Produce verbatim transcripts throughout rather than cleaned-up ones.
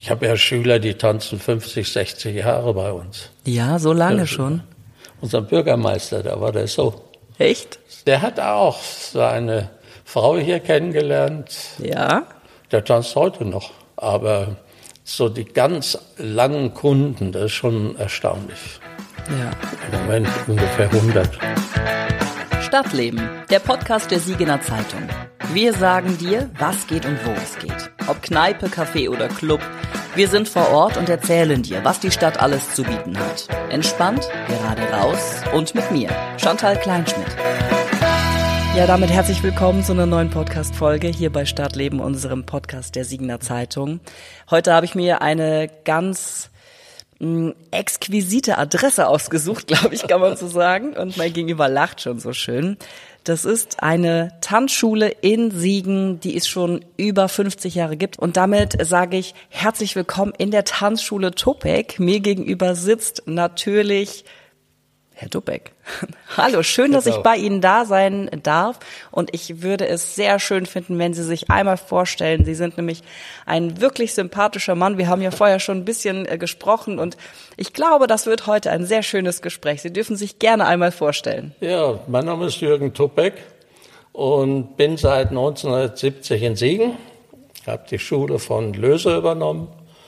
Ich habe ja Schüler, die tanzen fünfzig, sechzig Jahre bei uns. Ja, so lange schon? Unser Bürgermeister, da war der so. Echt? Der hat auch seine Frau hier kennengelernt. Ja. Der tanzt heute noch. Aber so die ganz langen Kunden, das ist schon erstaunlich. Ja. Im Moment ungefähr hundert. Stadtleben, der Podcast der Siegener Zeitung. Wir sagen dir, was geht und wo es geht. Ob Kneipe, Café oder Club. Wir sind vor Ort und erzählen dir, was die Stadt alles zu bieten hat. Entspannt, gerade raus und mit mir, Chantal Kleinschmidt. Ja, damit herzlich willkommen zu einer neuen Podcast-Folge hier bei Stadtleben, unserem Podcast der Siegener Zeitung. Heute habe ich mir eine ganz mh, exquisite Adresse ausgesucht, glaube ich, kann man so sagen. Und mein Gegenüber lacht schon so schön. Das ist eine Tanzschule in Siegen, die es schon über fünfzig Jahre gibt. Und damit sage ich herzlich willkommen in der Tanzschule Topek. Mir gegenüber sitzt natürlich Herr Topek. Hallo, schön, dass ich bei Ihnen da sein darf. Und ich würde es sehr schön finden, wenn Sie sich einmal vorstellen. Sie sind nämlich ein wirklich sympathischer Mann. Wir haben ja vorher schon ein bisschen äh, gesprochen und ich glaube, das wird heute ein sehr schönes Gespräch. Sie dürfen sich gerne einmal vorstellen. Ja, mein Name ist Jürgen Topek und bin seit neunzehnhundertsiebzig in Siegen. Ich habe die Schule von Löse übernommen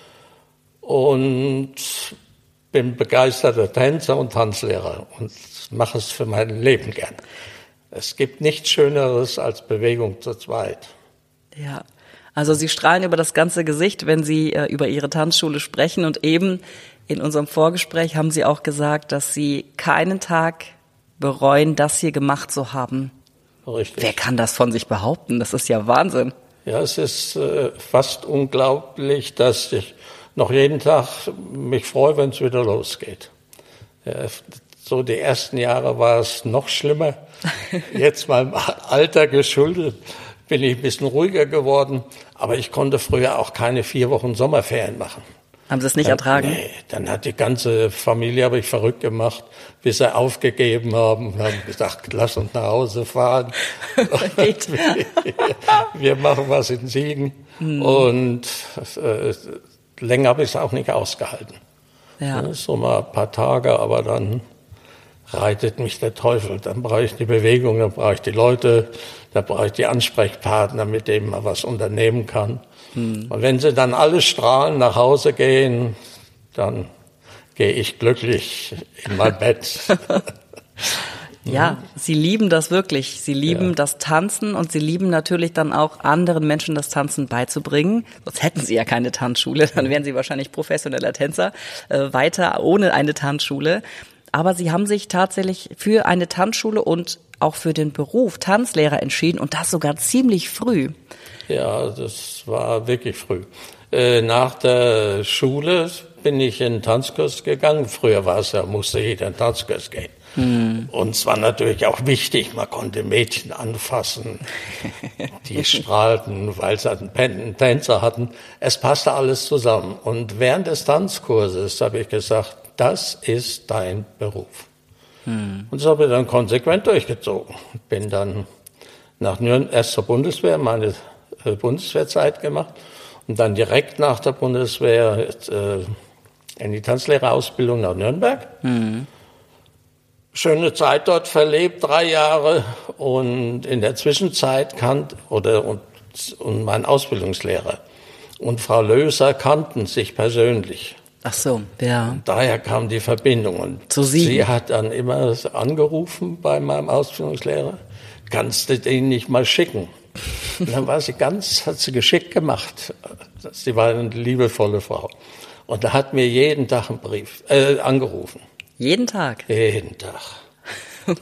und bin begeisterter Tänzer und Tanzlehrer und mache es für mein Leben gern. Es gibt nichts Schöneres als Bewegung zu zweit. Ja, also Sie strahlen über das ganze Gesicht, wenn Sie äh, über Ihre Tanzschule sprechen. Und eben in unserem Vorgespräch haben Sie auch gesagt, dass Sie keinen Tag bereuen, das hier gemacht zu haben. Richtig. Wer kann das von sich behaupten? Das ist ja Wahnsinn. Ja, es ist äh, fast unglaublich, dass ich noch jeden Tag mich freue, wenn es wieder losgeht. Ja, so die ersten Jahre war es noch schlimmer. Jetzt meinem Alter geschuldet bin ich ein bisschen ruhiger geworden. Aber ich konnte früher auch keine vier Wochen Sommerferien machen. Haben Sie es nicht dann, ertragen? Nee, dann hat die ganze Familie habe ich verrückt gemacht, bis sie aufgegeben haben und haben gesagt, lass uns nach Hause fahren. Geht. wir, wir machen was in Siegen. Hm. Und äh, länger habe ich es auch nicht ausgehalten. Ja. So mal ein paar Tage, aber dann reitet mich der Teufel. Dann brauche ich die Bewegung, dann brauche ich die Leute, dann brauche ich die Ansprechpartner, mit denen man was unternehmen kann. Hm. Und wenn sie dann alle strahlen nach Hause gehen, dann gehe ich glücklich in mein Bett. Ja, Sie lieben das wirklich. Sie lieben ja. das Tanzen und Sie lieben natürlich dann auch anderen Menschen das Tanzen beizubringen. Sonst hätten Sie ja keine Tanzschule, dann wären Sie wahrscheinlich professioneller Tänzer, äh, weiter ohne eine Tanzschule. Aber Sie haben sich tatsächlich für eine Tanzschule und auch für den Beruf Tanzlehrer entschieden und das sogar ziemlich früh. Ja, das war wirklich früh. Äh, nach der Schule bin ich in den Tanzkurs gegangen. Früher war es ja, musste jeder in den Tanzkurs gehen. Hm. Und es war natürlich auch wichtig, man konnte Mädchen anfassen, die strahlten, weil sie einen Tänzer hatten. Es passte alles zusammen. Und während des Tanzkurses habe ich gesagt, das ist dein Beruf. Hm. Und das habe ich dann konsequent durchgezogen. Bin dann nach Nürnberg, erst zur Bundeswehr, meine äh, Bundeswehrzeit gemacht und dann direkt nach der Bundeswehr äh, in die Tanzlehrerausbildung nach Nürnberg. Hm. Schöne Zeit dort verlebt, drei Jahre, und in der Zwischenzeit kannt oder und, und mein Ausbildungslehrer und Frau Löser kannten sich persönlich. Ach so, ja. Und daher kam die Verbindung und zu Sie. Sie hat dann immer angerufen bei meinem Ausbildungslehrer, kannst du den nicht mal schicken? Und dann war sie ganz, hat sie geschickt gemacht. Sie war eine liebevolle Frau und da hat mir jeden Tag einen Brief äh, angerufen. Jeden Tag? Jeden Tag.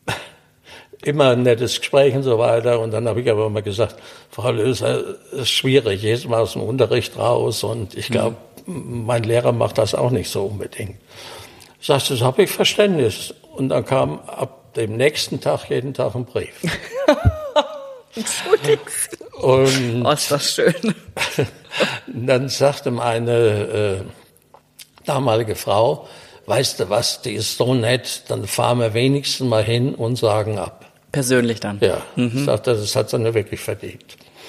Immer ein nettes Gespräch und so weiter. Und dann habe ich aber immer gesagt, Frau Löser, es ist schwierig, jedes Mal aus dem Unterricht raus. Und ich glaube, mhm. mein Lehrer macht das auch nicht so unbedingt. Ich sagte, das habe ich Verständnis. Und dann kam ab dem nächsten Tag jeden Tag ein Brief. Und oh, ist das schön. Dann sagte meine äh, damalige Frau, weißt du was, die ist so nett, dann fahren wir wenigstens mal hin und sagen ab. Persönlich dann? Ja, mhm. Ich sagte, das hat sie nicht wirklich verdient.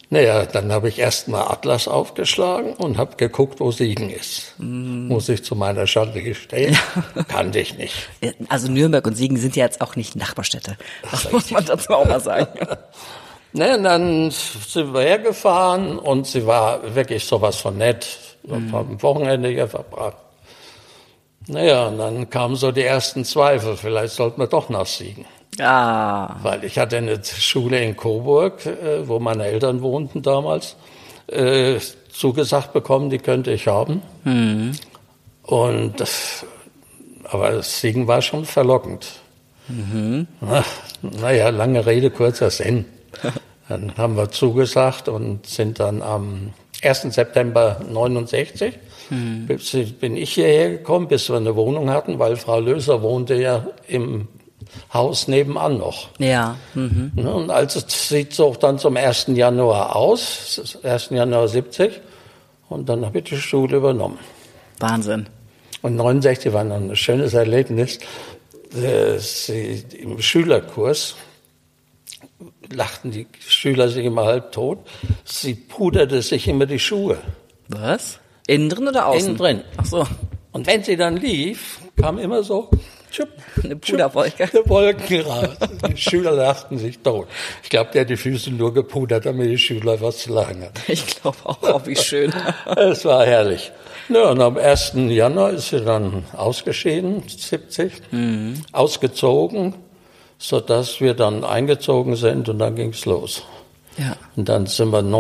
Naja, dann habe ich erst mal Atlas aufgeschlagen und habe geguckt, wo Siegen ist. Mm. Muss ich zu meiner Schande gestehen, ja. Kannte ich nicht. Also Nürnberg und Siegen sind ja jetzt auch nicht Nachbarstädte. Das Ach, muss man dazu auch mal sagen. Ne, und dann sind wir hergefahren und sie war wirklich sowas von nett. Wir mm. haben ein Wochenende hier verbracht. Naja, und dann kamen so die ersten Zweifel, vielleicht sollten wir doch nach Siegen. Ah. Weil ich hatte eine Schule in Coburg, äh, wo meine Eltern wohnten damals, äh, zugesagt bekommen, die könnte ich haben. Mhm. Und das, aber Siegen war schon verlockend. Mhm. Na, naja, lange Rede, kurzer Sinn. Dann haben wir zugesagt und sind dann am ersten September neunundsechzig mhm. bin ich hierher gekommen, bis wir eine Wohnung hatten, weil Frau Löser wohnte ja im Haus nebenan noch. Ja. Mhm. Und also sieht so dann zum ersten Januar aus, ersten Januar siebzig, und dann habe ich die Schule übernommen. Wahnsinn. Und neunundsechzig war noch ein schönes Erlebnis. Sie, im Schülerkurs lachten die Schüler sich immer halb tot. Sie puderte sich immer die Schuhe. Was? Innen drin oder außen? Innen drin. Ach so. Und wenn sie dann lief, kam immer so tschupp, eine Puderwolke. Eine Wolke raus. Die Schüler lachten sich tot. Ich glaube, der hat die Füße nur gepudert, damit die Schüler was zu lachen hatten. Ich glaube auch, oh, wie schön. Es war herrlich. Ja, und am ersten Januar ist sie dann ausgeschieden, siebzig, mhm. ausgezogen, sodass wir dann eingezogen sind und dann ging's los. Ja. Und dann sind wir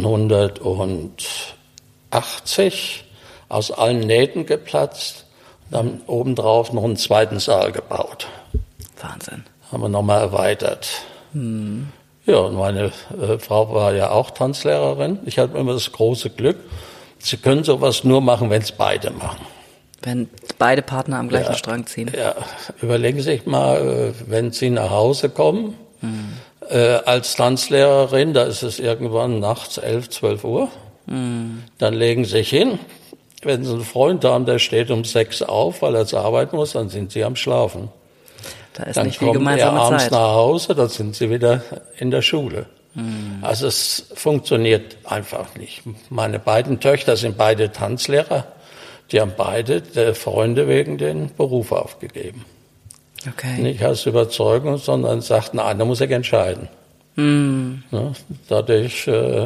neunzehnhundertachtzig aus allen Nähten geplatzt. Dann obendrauf noch einen zweiten Saal gebaut. Wahnsinn. Haben wir nochmal erweitert. Hm. Ja, und meine äh, Frau war ja auch Tanzlehrerin. Ich hatte immer das große Glück, sie können sowas nur machen, wenn es beide machen. Wenn beide Partner am gleichen ja, Strang ziehen. Ja, überlegen Sie sich mal, wenn Sie nach Hause kommen, hm. äh, als Tanzlehrerin, da ist es irgendwann nachts elf, zwölf Uhr, hm. dann legen Sie sich hin. Wenn Sie einen Freund haben, der steht um sechs auf, weil er zur Arbeit muss, dann sind Sie am Schlafen. Da ist dann nicht viel gemeinsame Zeit. Dann kommt er abends Zeit. nach Hause, dann sind Sie wieder in der Schule. Hm. Also es funktioniert einfach nicht. Meine beiden Töchter sind beide Tanzlehrer. Die haben beide der Freunde wegen den Beruf aufgegeben. Okay. Nicht aus Überzeugung, sondern sagten, einer muss sich entscheiden. Hm. Ja, dadurch äh,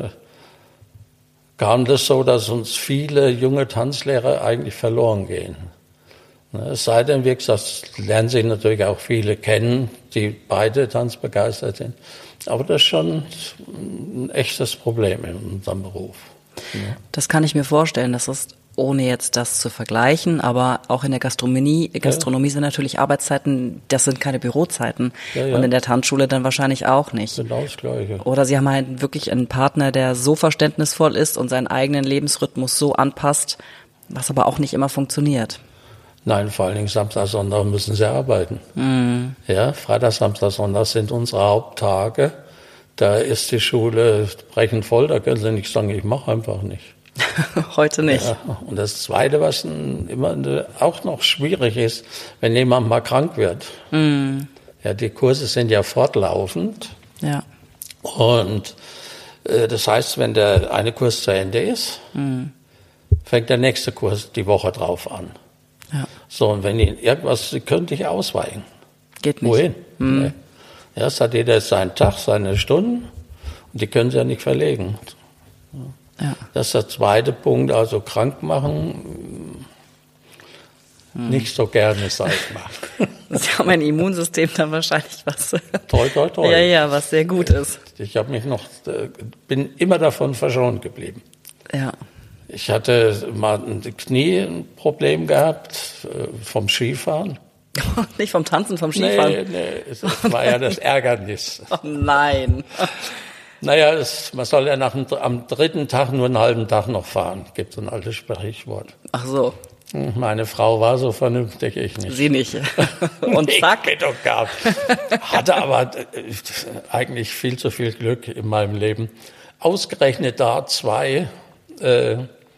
kam das so, dass uns viele junge Tanzlehrer eigentlich verloren gehen. Es sei denn, wie gesagt, lernen Sie natürlich auch viele kennen, die beide tanzbegeistert sind. Aber das ist schon ein echtes Problem in unserem Beruf. Das kann ich mir vorstellen. Das ist, ohne jetzt das zu vergleichen, aber auch in der Gastronomie, Gastronomie ja. sind natürlich Arbeitszeiten, das sind keine Bürozeiten. Ja, ja. Und in der Tanzschule dann wahrscheinlich auch nicht. Genau das Gleiche. Oder Sie haben halt wirklich einen Partner, der so verständnisvoll ist und seinen eigenen Lebensrhythmus so anpasst, was aber auch nicht immer funktioniert. Nein, vor allen Dingen Samstag, Sonntag müssen sie arbeiten. Mhm. Ja, Freitag, Samstag, Sonntag sind unsere Haupttage. Da ist die Schule brechend voll, da können sie nicht sagen, ich mache einfach nicht. Heute nicht. Ja, und das Zweite, was immer auch noch schwierig ist, wenn jemand mal krank wird. Mm. Ja, die Kurse sind ja fortlaufend. Ja. Und äh, das heißt, wenn der eine Kurs zu Ende ist, mm. fängt der nächste Kurs die Woche drauf an. Ja. So, und wenn Ihnen irgendwas, Sie können nicht ausweichen. Geht nicht. Wohin? Mm. Nee. Ja, es hat jeder seinen Tag, seine Stunden, und die können Sie ja nicht verlegen. Ja. Das ist der zweite Punkt, also krank machen, hm. nicht so gerne, sag ich mal. Sie haben ein Immunsystem dann wahrscheinlich was. Toi, toi, toi. Ja, ja, was sehr gut ist. Ich habe mich noch, bin immer davon verschont geblieben. Ja. Ich hatte mal ein Knieproblem gehabt vom Skifahren. Nicht vom Tanzen, vom Skifahren? Nee, nee, es war ja das Ärgernis. Oh nein. Naja, es, man soll ja nach dem, am dritten Tag nur einen halben Tag noch fahren. Gibt so ein altes Sprichwort. Ach so. Meine Frau war so vernünftig, ich nicht. Sie nicht. Und zack. Ich doch gehabt. Hatte aber eigentlich viel zu viel Glück in meinem Leben. Ausgerechnet da zwei äh,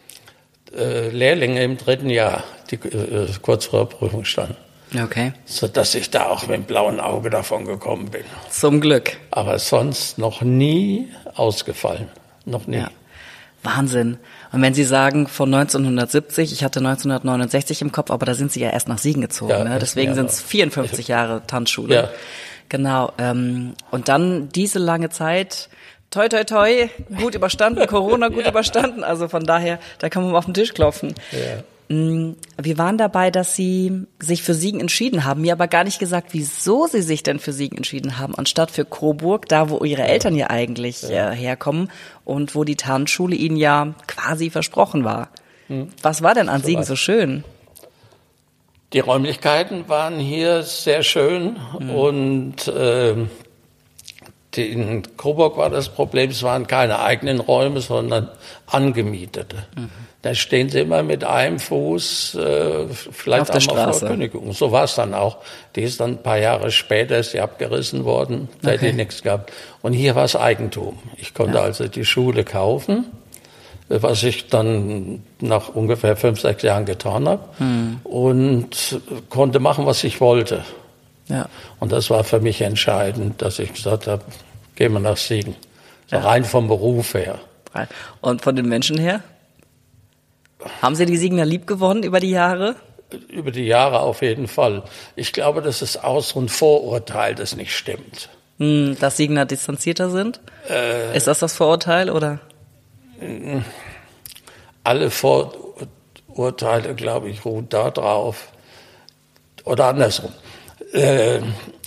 äh, Lehrlinge im dritten Jahr, die äh, kurz vor der Prüfung standen. Okay. So dass ich da auch mit dem blauen Auge davon gekommen bin. Zum Glück. Aber sonst noch nie ausgefallen. noch nie. Ja. Wahnsinn. Und wenn Sie sagen von neunzehnhundertsiebzig, ich hatte neunzehnhundertneunundsechzig im Kopf, aber da sind Sie ja erst nach Siegen gezogen, ja, ne? Deswegen ja, sind es vierundfünfzig Jahre Tanzschule. Ja. Genau. Ähm, und dann diese lange Zeit, toi toi toi, gut überstanden, Corona gut ja. überstanden. Also von daher, da kann man mal auf den Tisch klopfen. Ja. Wir waren dabei, dass Sie sich für Siegen entschieden haben, mir aber gar nicht gesagt, wieso Sie sich denn für Siegen entschieden haben, anstatt für Coburg, da wo Ihre Eltern ja eigentlich ja. Äh, herkommen und wo die Tanzschule Ihnen ja quasi versprochen war. Hm. Was war denn an so Siegen was. so schön? Die Räumlichkeiten waren hier sehr schön hm. und äh, in Coburg war das Problem, es waren keine eigenen Räume, sondern angemietete. Mhm. Da stehen sie immer mit einem Fuß, äh, vielleicht auf auch mal vor Kündigung. So war es dann auch. Die ist dann ein paar Jahre später, ist die abgerissen worden, da okay. hätte die nichts gehabt. Und hier war es Eigentum. Ich konnte ja. also die Schule kaufen, was ich dann nach ungefähr fünf, sechs Jahren getan habe mhm. und konnte machen, was ich wollte. Ja. Und das war für mich entscheidend, dass ich gesagt habe, gehen wir nach Siegen. So ja. rein vom Beruf her. Und von den Menschen her? Haben Sie die Siegener lieb gewonnen über die Jahre? Über die Jahre auf jeden Fall. Ich glaube, das ist auch so ein Vorurteil, das nicht stimmt. Hm, dass Siegener distanzierter sind? Äh, ist das das Vorurteil, oder? Alle Vorurteile, glaube ich, ruhen da drauf. Oder andersrum. Äh,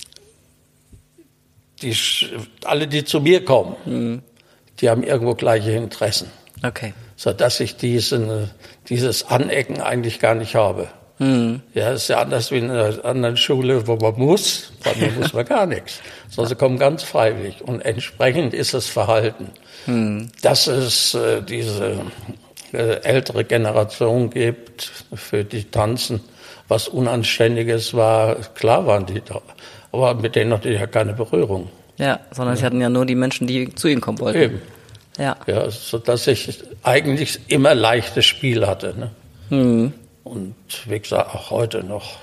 die, alle, die zu mir kommen, hm. die haben irgendwo gleiche Interessen. Okay. So dass ich diesen, dieses Anecken eigentlich gar nicht habe. Hm. Ja, ist ja anders wie in einer anderen Schule, wo man muss. Bei mir muss man gar nichts. Sondern sie kommen ganz freiwillig. Und entsprechend ist das Verhalten. Hm. Dass es äh, diese äh, ältere Generation gibt, für die Tanzen, was Unanständiges war, klar waren die da. Aber mit denen hatte ich ja keine Berührung. Ja, sondern ja. sie hatten ja nur die Menschen, die zu ihnen kommen wollten. Eben. Ja. Ja, so dass ich eigentlich immer leichtes Spiel hatte. Ne? Hm. Und wie gesagt, auch heute noch.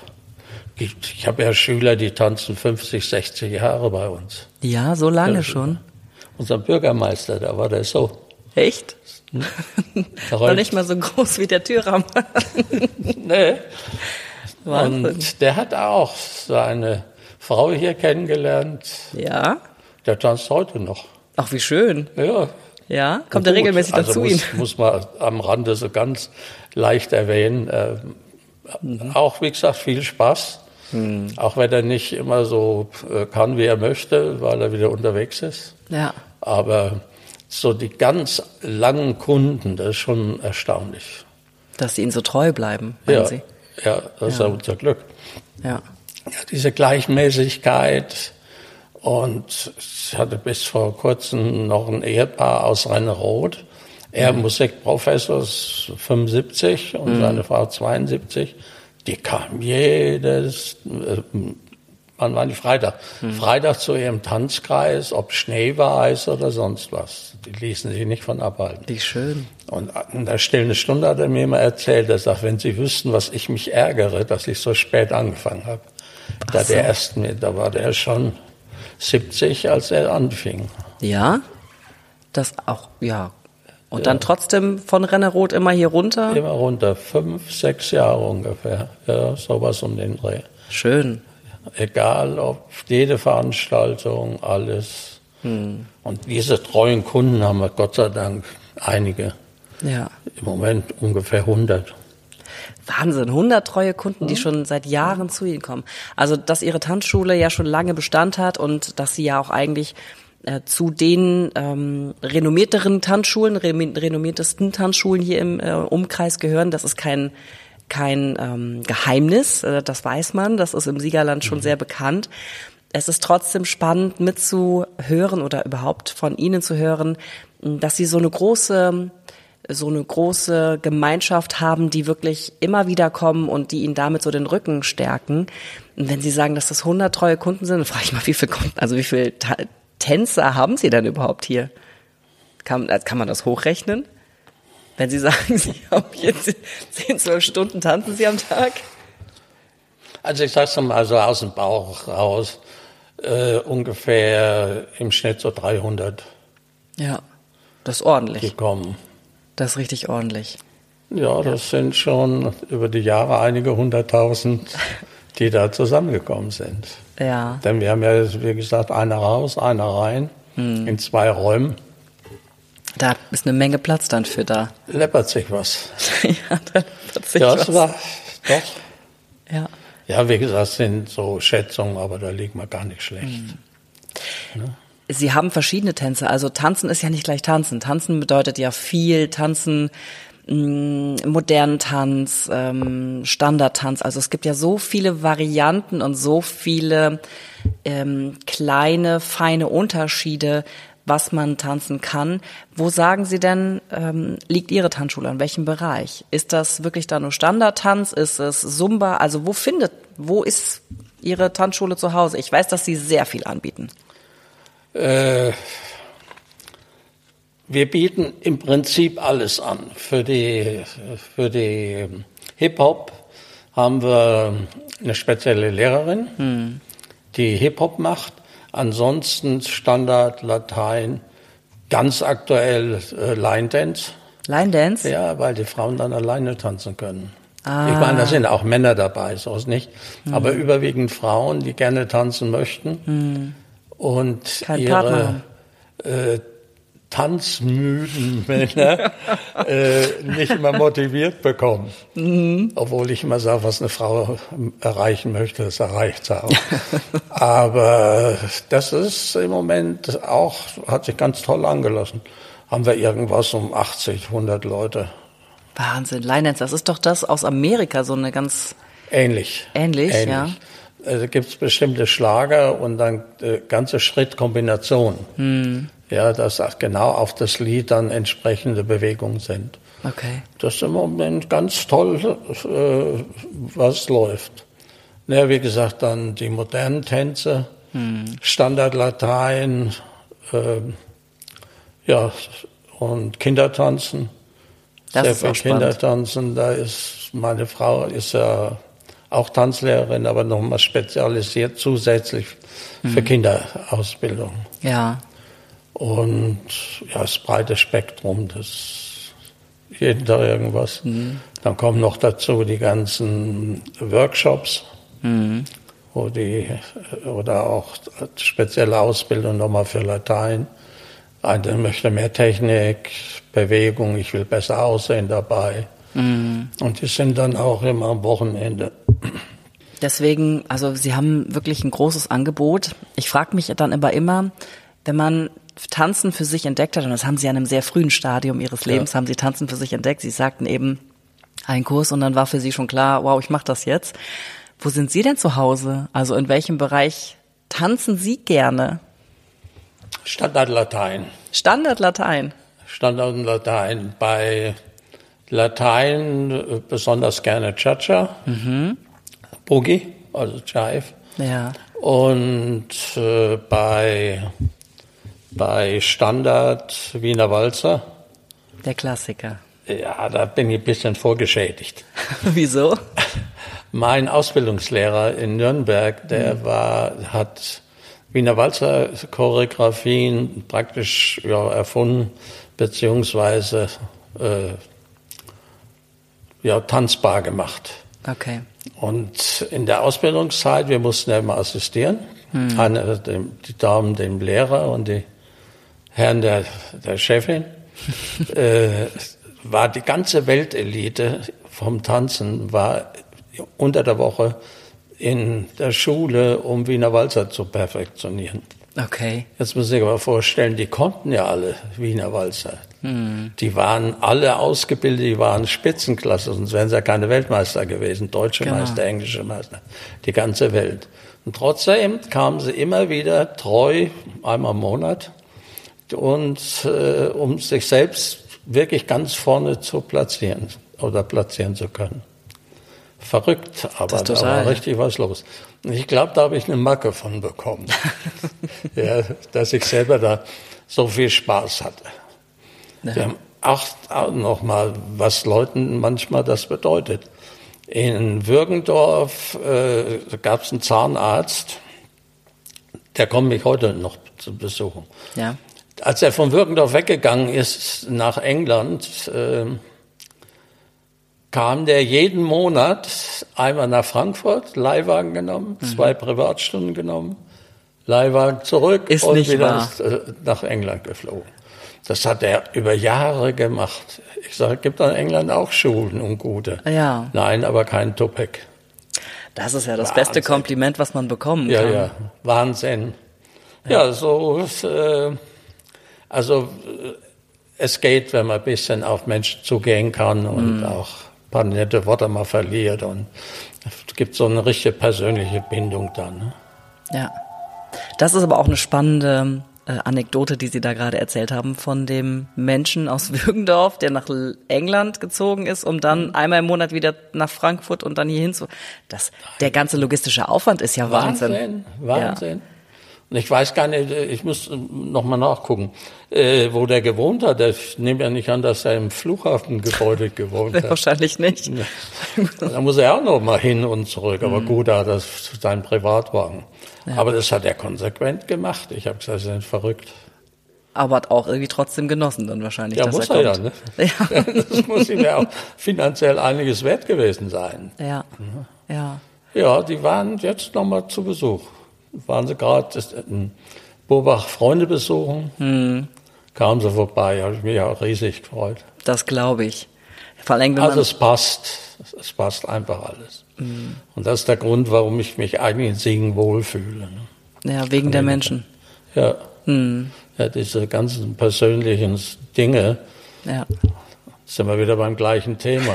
Ich habe ja Schüler, die tanzen fünfzig, sechzig Jahre bei uns. Ja, so lange ja, schon? Unser Bürgermeister, da war der so. Echt? Hm? Noch nicht mal so groß wie der Türrahmen. Nee. Wahnsinn. Und der hat auch seine Frau hier kennengelernt. Ja? Der tanzt heute noch. Ach, wie schön. Ja. Ja, kommt er regelmäßig also dazu muss, Ihnen? Muss man am Rande so ganz leicht erwähnen. Äh, mhm. Auch, wie gesagt, viel Spaß. Mhm. Auch wenn er nicht immer so äh, kann, wie er möchte, weil er wieder unterwegs ist. Ja. Aber so die ganz langen Kunden, das ist schon erstaunlich. Dass sie Ihnen so treu bleiben, meinen ja. Sie? Ja, das ist ja unser Glück. Ja. Ja, diese Gleichmäßigkeit. Und ich hatte bis vor kurzem noch ein Ehepaar aus Renneroth. Er mhm. Musikprofessor, ist fünfundsiebzig und mhm. seine Frau zweiundsiebzig. Die kamen jedes, äh, wann war die Freitag? Mhm. Freitag zu ihrem Tanzkreis, ob Schnee war, Eis oder sonst was. Die ließen sich nicht von abhalten. Wie schön. Und in der stillen Stunde hat er mir immer erzählt, er sagt, wenn Sie wüssten, was ich mich ärgere, dass ich so spät angefangen habe. Da der ersten, da war der schon siebzig, als er anfing. Ja, das auch, ja. Und ja. dann trotzdem von Renneroth immer hier runter? Immer runter, fünf, sechs Jahre ungefähr. Ja, sowas um den Dreh. Schön. Egal, ob jede Veranstaltung, alles. Hm. Und diese treuen Kunden haben wir Gott sei Dank einige. Ja. Im Moment ungefähr hundert. Wahnsinn, hundert treue Kunden, die schon seit Jahren zu Ihnen kommen. Also, dass Ihre Tanzschule ja schon lange Bestand hat und dass Sie ja auch eigentlich äh, zu den ähm, renommierteren Tanzschulen, renommiertesten Tanzschulen hier im äh, Umkreis gehören, das ist kein kein ähm, Geheimnis, äh, das weiß man, das ist im Siegerland schon mhm. sehr bekannt. Es ist trotzdem spannend mitzuhören oder überhaupt von Ihnen zu hören, dass Sie so eine große so eine große Gemeinschaft haben, die wirklich immer wieder kommen und die ihnen damit so den Rücken stärken. Und wenn Sie sagen, dass das hundert treue Kunden sind, dann frage ich mal, wie viele Kunden, also wie viele Ta- Tänzer haben Sie denn überhaupt hier? Kann, kann man das hochrechnen? Wenn Sie sagen, Sie haben jetzt zehn, zwölf Stunden tanzen Sie am Tag? Also ich sag's mal so aus dem Bauch raus, äh, ungefähr im Schnitt so dreihundert. Ja. Das ist ordentlich. gekommen. Das ist richtig ordentlich. Ja, das sind schon über die Jahre einige hunderttausend, die da zusammengekommen sind. Ja. Denn wir haben ja, wie gesagt, einer raus, einer rein, hm. in zwei Räumen. Da ist eine Menge Platz dann für da. Läppert sich was. ja, da läppert sich ja, was. Das war doch. Ja. Ja, wie gesagt, das sind so Schätzungen, aber da liegt man gar nicht schlecht. Hm. Ja. Sie haben verschiedene Tänze. Also Tanzen ist ja nicht gleich Tanzen. Tanzen bedeutet ja viel. Tanzen, mh, modernen Tanz, ähm, Standardtanz. Also es gibt ja so viele Varianten und so viele ähm, kleine, feine Unterschiede, was man tanzen kann. Wo sagen Sie denn, ähm, liegt Ihre Tanzschule? An welchem Bereich? Ist das wirklich da nur Standardtanz? Ist es Zumba? Also wo findet, wo ist Ihre Tanzschule zu Hause? Ich weiß, dass Sie sehr viel anbieten. Äh, wir bieten im Prinzip alles an. Für die, für die Hip-Hop haben wir eine spezielle Lehrerin, hm. die Hip-Hop macht. Ansonsten Standard, Latein, ganz aktuell äh, Line Dance. Line Dance? Ja, weil die Frauen dann alleine tanzen können. Ah. Ich meine, da sind auch Männer dabei, so ist nicht. Hm. Aber überwiegend Frauen, die gerne tanzen möchten hm. und Kein ihre äh, tanzmüden Männer äh, nicht immer motiviert bekommen. Mhm. Obwohl ich immer sage, was eine Frau erreichen möchte, das erreicht sie auch. Aber das ist im Moment auch, hat sich ganz toll angelassen. Haben wir irgendwas um achtzig, hundert Leute. Wahnsinn, Line Dance, das ist doch das aus Amerika, so eine ganz... Ähnlich. Ähnlich, Ähnlich. ja. Da gibt es bestimmte Schlager und dann äh, ganze Schrittkombinationen. Hm. Ja, dass genau auf das Lied dann entsprechende Bewegungen sind. Okay. Das ist im Moment ganz toll, äh, was läuft. Ja, wie gesagt, dann die modernen Tänze, hm. Standardlatein, äh, ja, und Kindertanzen. Das Sehr ist viel auch spannend. Kindertanzen, da ist, meine Frau ist ja auch Tanzlehrerin, aber nochmal spezialisiert zusätzlich hm. für Kinderausbildung. Ja. Und ja, das breite Spektrum, das jeden Tag irgendwas. Mhm. Dann kommen noch dazu die ganzen Workshops, mhm. wo die, oder auch spezielle Ausbildung nochmal für Latein. Einer möchte mehr Technik, Bewegung, ich will besser aussehen dabei. Mhm. Und die sind dann auch immer am Wochenende. Deswegen, also Sie haben wirklich ein großes Angebot. Ich frage mich dann aber immer, wenn man Tanzen für sich entdeckt hat, und das haben Sie an einem sehr frühen Stadium Ihres Lebens, ja. haben Sie Tanzen für sich entdeckt. Sie sagten eben einen Kurs und dann war für Sie schon klar, wow, ich mache das jetzt. Wo sind Sie denn zu Hause? Also in welchem Bereich tanzen Sie gerne? Standardlatein. Standardlatein? Standardlatein. Bei Latein besonders gerne Cha-Cha, mhm. Boogie, also Jive. Ja. Und äh, bei Bei Standard Wiener Walzer. Der Klassiker. Ja, da bin ich ein bisschen vorgeschädigt. Wieso? Mein Ausbildungslehrer in Nürnberg, der mhm. war, hat Wiener Walzer Choreografien praktisch ja, erfunden, beziehungsweise äh, ja, tanzbar gemacht. Okay. Und in der Ausbildungszeit, wir mussten ja immer assistieren. Mhm. Eine, dem, die Damen dem Lehrer und die Herren der, der Chefin, äh, war die ganze Weltelite vom Tanzen, war unter der Woche in der Schule, um Wiener Walzer zu perfektionieren. Okay. Jetzt muss ich sich aber vorstellen, die konnten ja alle Wiener Walzer. Hm. Die waren alle ausgebildet, die waren Spitzenklasse, sonst wären sie ja keine Weltmeister gewesen, deutsche genau. Meister, englische Meister, die ganze Welt. Und trotzdem kamen sie immer wieder treu, einmal im Monat, und äh, um sich selbst wirklich ganz vorne zu platzieren oder platzieren zu können. Verrückt, aber da war richtig was los. Und ich glaube, da habe ich eine Macke von bekommen, ja, dass ich selber da so viel Spaß hatte. Ja. Wir haben auch nochmal, was Leuten manchmal das bedeutet. In Würgendorf äh, gab es einen Zahnarzt, der kommt mich heute noch zu besuchen. Ja. als er von Würgendorf weggegangen ist nach England, äh, kam der jeden Monat einmal nach Frankfurt, Leihwagen genommen, mhm. zwei Privatstunden genommen, Leihwagen zurück ist und nicht wieder wahr. nach England geflogen. Das hat er über Jahre gemacht. Ich sage, es gibt in England auch Schulen und gute. Ja. Nein, aber kein Tupek. Das ist ja das Wahnsinn. Beste Kompliment, was man bekommen Ja, kann. ja, Wahnsinn. Ja, ja so, äh, also äh, es geht, wenn man ein bisschen auf Menschen zugehen kann und mm. auch ein paar nette Worte mal verliert und es gibt so eine richtige persönliche Bindung dann. Ne? Ja, das ist aber auch eine spannende äh, Anekdote, die Sie da gerade erzählt haben, von dem Menschen aus Würgendorf, der nach England gezogen ist, um dann einmal im Monat wieder nach Frankfurt und dann hier hin zu. Das, der ganze logistische Aufwand ist ja Wahnsinn. Wahnsinn, Wahnsinn. Ja. Und ich weiß gar nicht, ich muss noch mal nachgucken, äh, wo der gewohnt hat. Ich nehme ja nicht an, dass er im Flughafengebäude gewohnt hat. Wahrscheinlich nicht. Ja. Da muss er auch noch mal hin und zurück. Aber mhm. gut, da hat er seinen Privatwagen. Ja. Aber das hat er konsequent gemacht. Ich habe gesagt, Sie sind verrückt. Aber hat auch irgendwie trotzdem genossen dann wahrscheinlich, ja, dass muss er er kommt. ja, ne? Ja. Das muss ihm ja auch finanziell einiges wert gewesen sein. Ja, ja. Ja, die waren jetzt noch mal zu Besuch. Waren sie gerade in Burbach Freunde besuchen, hm. kamen sie vorbei, habe ich mich auch riesig gefreut. Das glaube ich. Vor allem, wenn also man es passt, es passt einfach alles. Hm. Und das ist der Grund, warum ich mich eigentlich in Siegen wohlfühle. Ne? Ja, wegen der Menschen. Ja. Hm. Ja, diese ganzen persönlichen Dinge, ja. sind wir wieder beim gleichen Thema.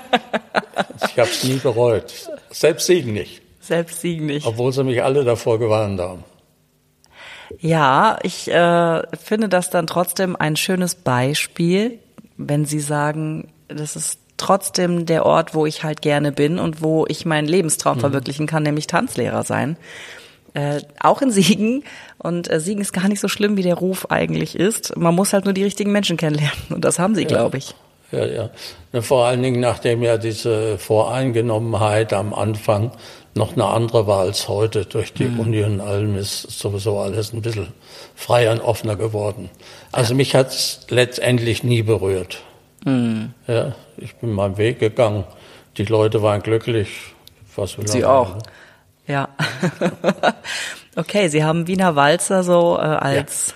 Ich habe es nie bereut, selbst Siegen nicht. Selbst Siegen nicht. Obwohl sie mich alle davor gewarnt haben. Ja, ich äh, finde das dann trotzdem ein schönes Beispiel, wenn Sie sagen, das ist trotzdem der Ort, wo ich halt gerne bin und wo ich meinen Lebenstraum mhm. verwirklichen kann, nämlich Tanzlehrer sein. Äh, auch in Siegen. Und äh, Siegen ist gar nicht so schlimm, wie der Ruf eigentlich ist. Man muss halt nur die richtigen Menschen kennenlernen. Und das haben Sie, ja. glaube ich. Ja, ja. Vor allen Dingen, nachdem ja diese Voreingenommenheit am Anfang noch eine andere war als heute. Durch die mhm. Uni und allem ist sowieso alles ein bisschen freier und offener geworden. Also ja. mich hat es letztendlich nie berührt. Mhm. Ja, ich bin meinen Weg gegangen. Die Leute waren glücklich. Was will Sie auch. Haben. Ja. Okay, Sie haben Wiener Walzer so äh, als... Ja.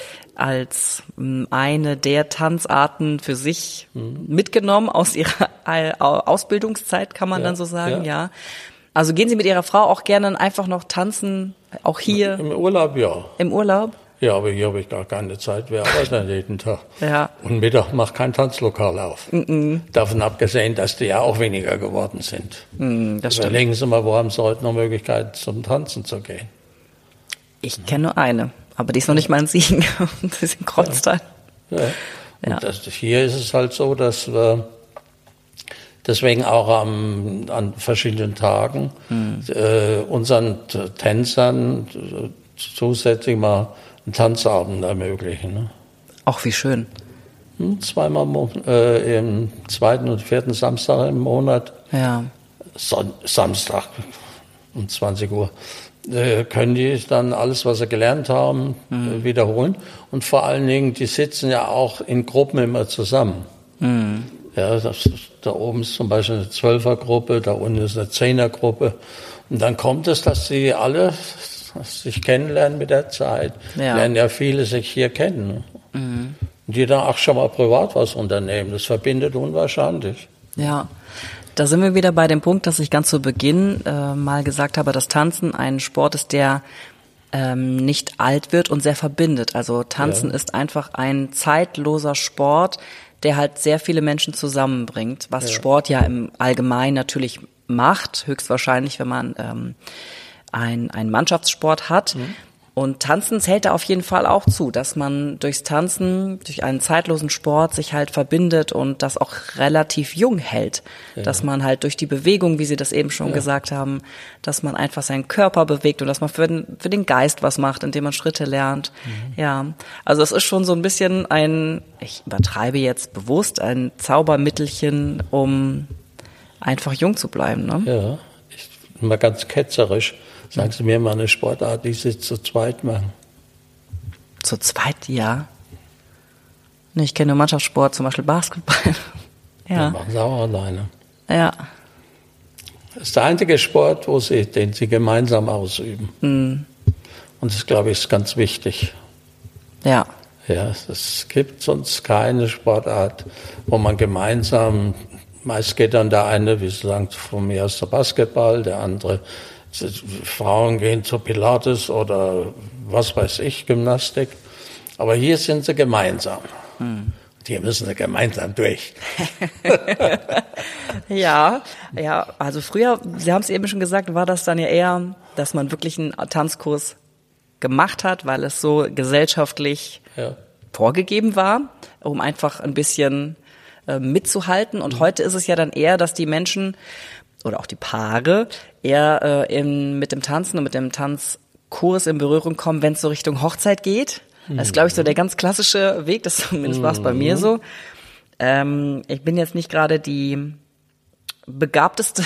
als eine der Tanzarten für sich mhm. mitgenommen aus Ihrer Ausbildungszeit, kann man ja, dann so sagen, ja. ja. Also gehen Sie mit Ihrer Frau auch gerne einfach noch tanzen, auch hier? Im Urlaub, ja. Im Urlaub? Ja, aber hier habe ich gar keine Zeit, wir arbeiten jeden Tag. Ja. Und Mittag macht kein Tanzlokal auf. Mhm. Davon abgesehen, dass die ja auch weniger geworden sind. Mhm, das stimmt. Überlegen Sie mal, wo haben Sie heute noch Möglichkeit, zum Tanzen zu gehen? Ich kenne nur eine. Aber die ist noch nicht mal in Siegen, das ist in Kreuztal. Ja, ja. Und ja. Das, hier ist es halt so, dass wir deswegen auch am, an verschiedenen Tagen hm. äh, unseren Tänzern zusätzlich mal einen Tanzabend ermöglichen. Ne? Ach, wie schön. Hm, zweimal äh, im zweiten und vierten Samstag im Monat. Ja. Son- Samstag um zwanzig Uhr. Können die dann alles, was sie gelernt haben, mhm. wiederholen. Und vor allen Dingen, die sitzen ja auch in Gruppen immer zusammen. Mhm. Ja, das, da oben ist zum Beispiel eine Zwölfergruppe, da unten ist eine Zehnergruppe. Und dann kommt es, dass sie alle sich kennenlernen mit der Zeit. Ja. Lernen ja viele sich hier kennen. Mhm. Und die dann auch schon mal privat was unternehmen. Das verbindet unwahrscheinlich. Ja. Da sind wir wieder bei dem Punkt, dass ich ganz zu Beginn äh, mal gesagt habe, dass Tanzen ein Sport ist, der ähm, nicht alt wird und sehr verbindet. Also Tanzen ja. ist einfach ein zeitloser Sport, der halt sehr viele Menschen zusammenbringt, was ja. Sport ja im Allgemeinen natürlich macht, höchstwahrscheinlich, wenn man ähm, ein, einen Mannschaftssport hat. Mhm. Und Tanzen zählt da auf jeden Fall auch zu, dass man durchs Tanzen, durch einen zeitlosen Sport sich halt verbindet und das auch relativ jung hält. Ja. Dass man halt durch die Bewegung, wie Sie das eben schon ja. gesagt haben, dass man einfach seinen Körper bewegt und dass man für den, für den Geist was macht, indem man Schritte lernt. Mhm. Ja, also es ist schon so ein bisschen ein, ich übertreibe jetzt bewusst, ein Zaubermittelchen, um einfach jung zu bleiben. Ne? Ja, ich bin mal ganz ketzerisch. Sagen Sie mir mal eine Sportart, die Sie zu zweit machen. Zu zweit, ja. Nee, ich kenne nur Mannschaftssport, zum Beispiel Basketball. Ja. Ja. machen sie auch alleine. Ja. Das ist der einzige Sport, wo sie, den sie gemeinsam ausüben. Mhm. Und das, glaube ich, ist ganz wichtig. Ja. Ja, es gibt sonst keine Sportart, wo man gemeinsam, meist geht dann der eine, wie Sie sagen, von mir aus der Basketball, der andere, Frauen gehen zu Pilates oder was weiß ich, Gymnastik. Aber hier sind sie gemeinsam. Hm. Hier müssen sie gemeinsam durch. Ja, ja, also früher, Sie haben es eben schon gesagt, war das dann ja eher, dass man wirklich einen Tanzkurs gemacht hat, weil es so gesellschaftlich ja. vorgegeben war, um einfach ein bisschen äh, mitzuhalten. Und mhm. heute ist es ja dann eher, dass die Menschen oder auch die Paare eher äh, in, mit dem Tanzen und mit dem Tanzkurs in Berührung kommen, wenn es so Richtung Hochzeit geht. Mhm. Das ist, glaube ich, so der ganz klassische Weg, das zumindest war es bei mir so. Ähm, ich bin jetzt nicht gerade die begabteste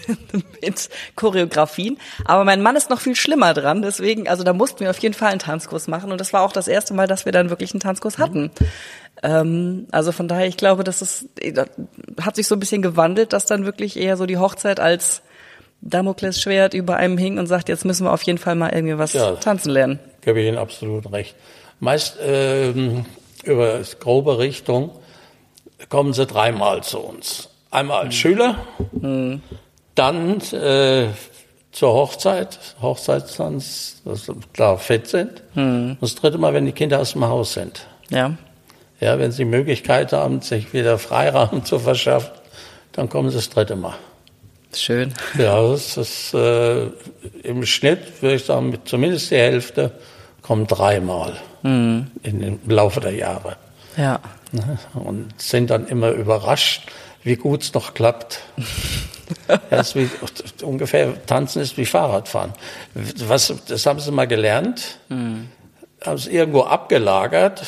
mit Choreografien, aber mein Mann ist noch viel schlimmer dran, deswegen, also da mussten wir auf jeden Fall einen Tanzkurs machen und das war auch das erste Mal, dass wir dann wirklich einen Tanzkurs hatten. Mhm. Ähm, also von daher, ich glaube, das ist, das hat sich so ein bisschen gewandelt, dass dann wirklich eher so die Hochzeit als Damoklesschwert über einem hing und sagt, jetzt müssen wir auf jeden Fall mal irgendwie was ja, tanzen lernen. Gebe ich Ihnen absolut recht. Meist ähm, über grobe Richtung kommen sie dreimal zu uns. Einmal als Schüler, mhm. dann äh, zur Hochzeit, Hochzeitstanz, dass sie klar fit sind. Mhm. Und das dritte Mal, wenn die Kinder aus dem Haus sind. Ja. Ja, wenn sie die Möglichkeit haben, sich wieder Freiraum zu verschaffen, dann kommen sie das dritte Mal. Schön. Ja, das ist äh, im Schnitt, würde ich sagen, mit zumindest die Hälfte kommen dreimal mhm. in, im Laufe der Jahre. Ja. Und sind dann immer überrascht, wie gut es noch klappt. Das ist wie, ungefähr Tanzen ist wie Fahrradfahren. Was, das haben sie mal gelernt, mhm. haben sie irgendwo abgelagert.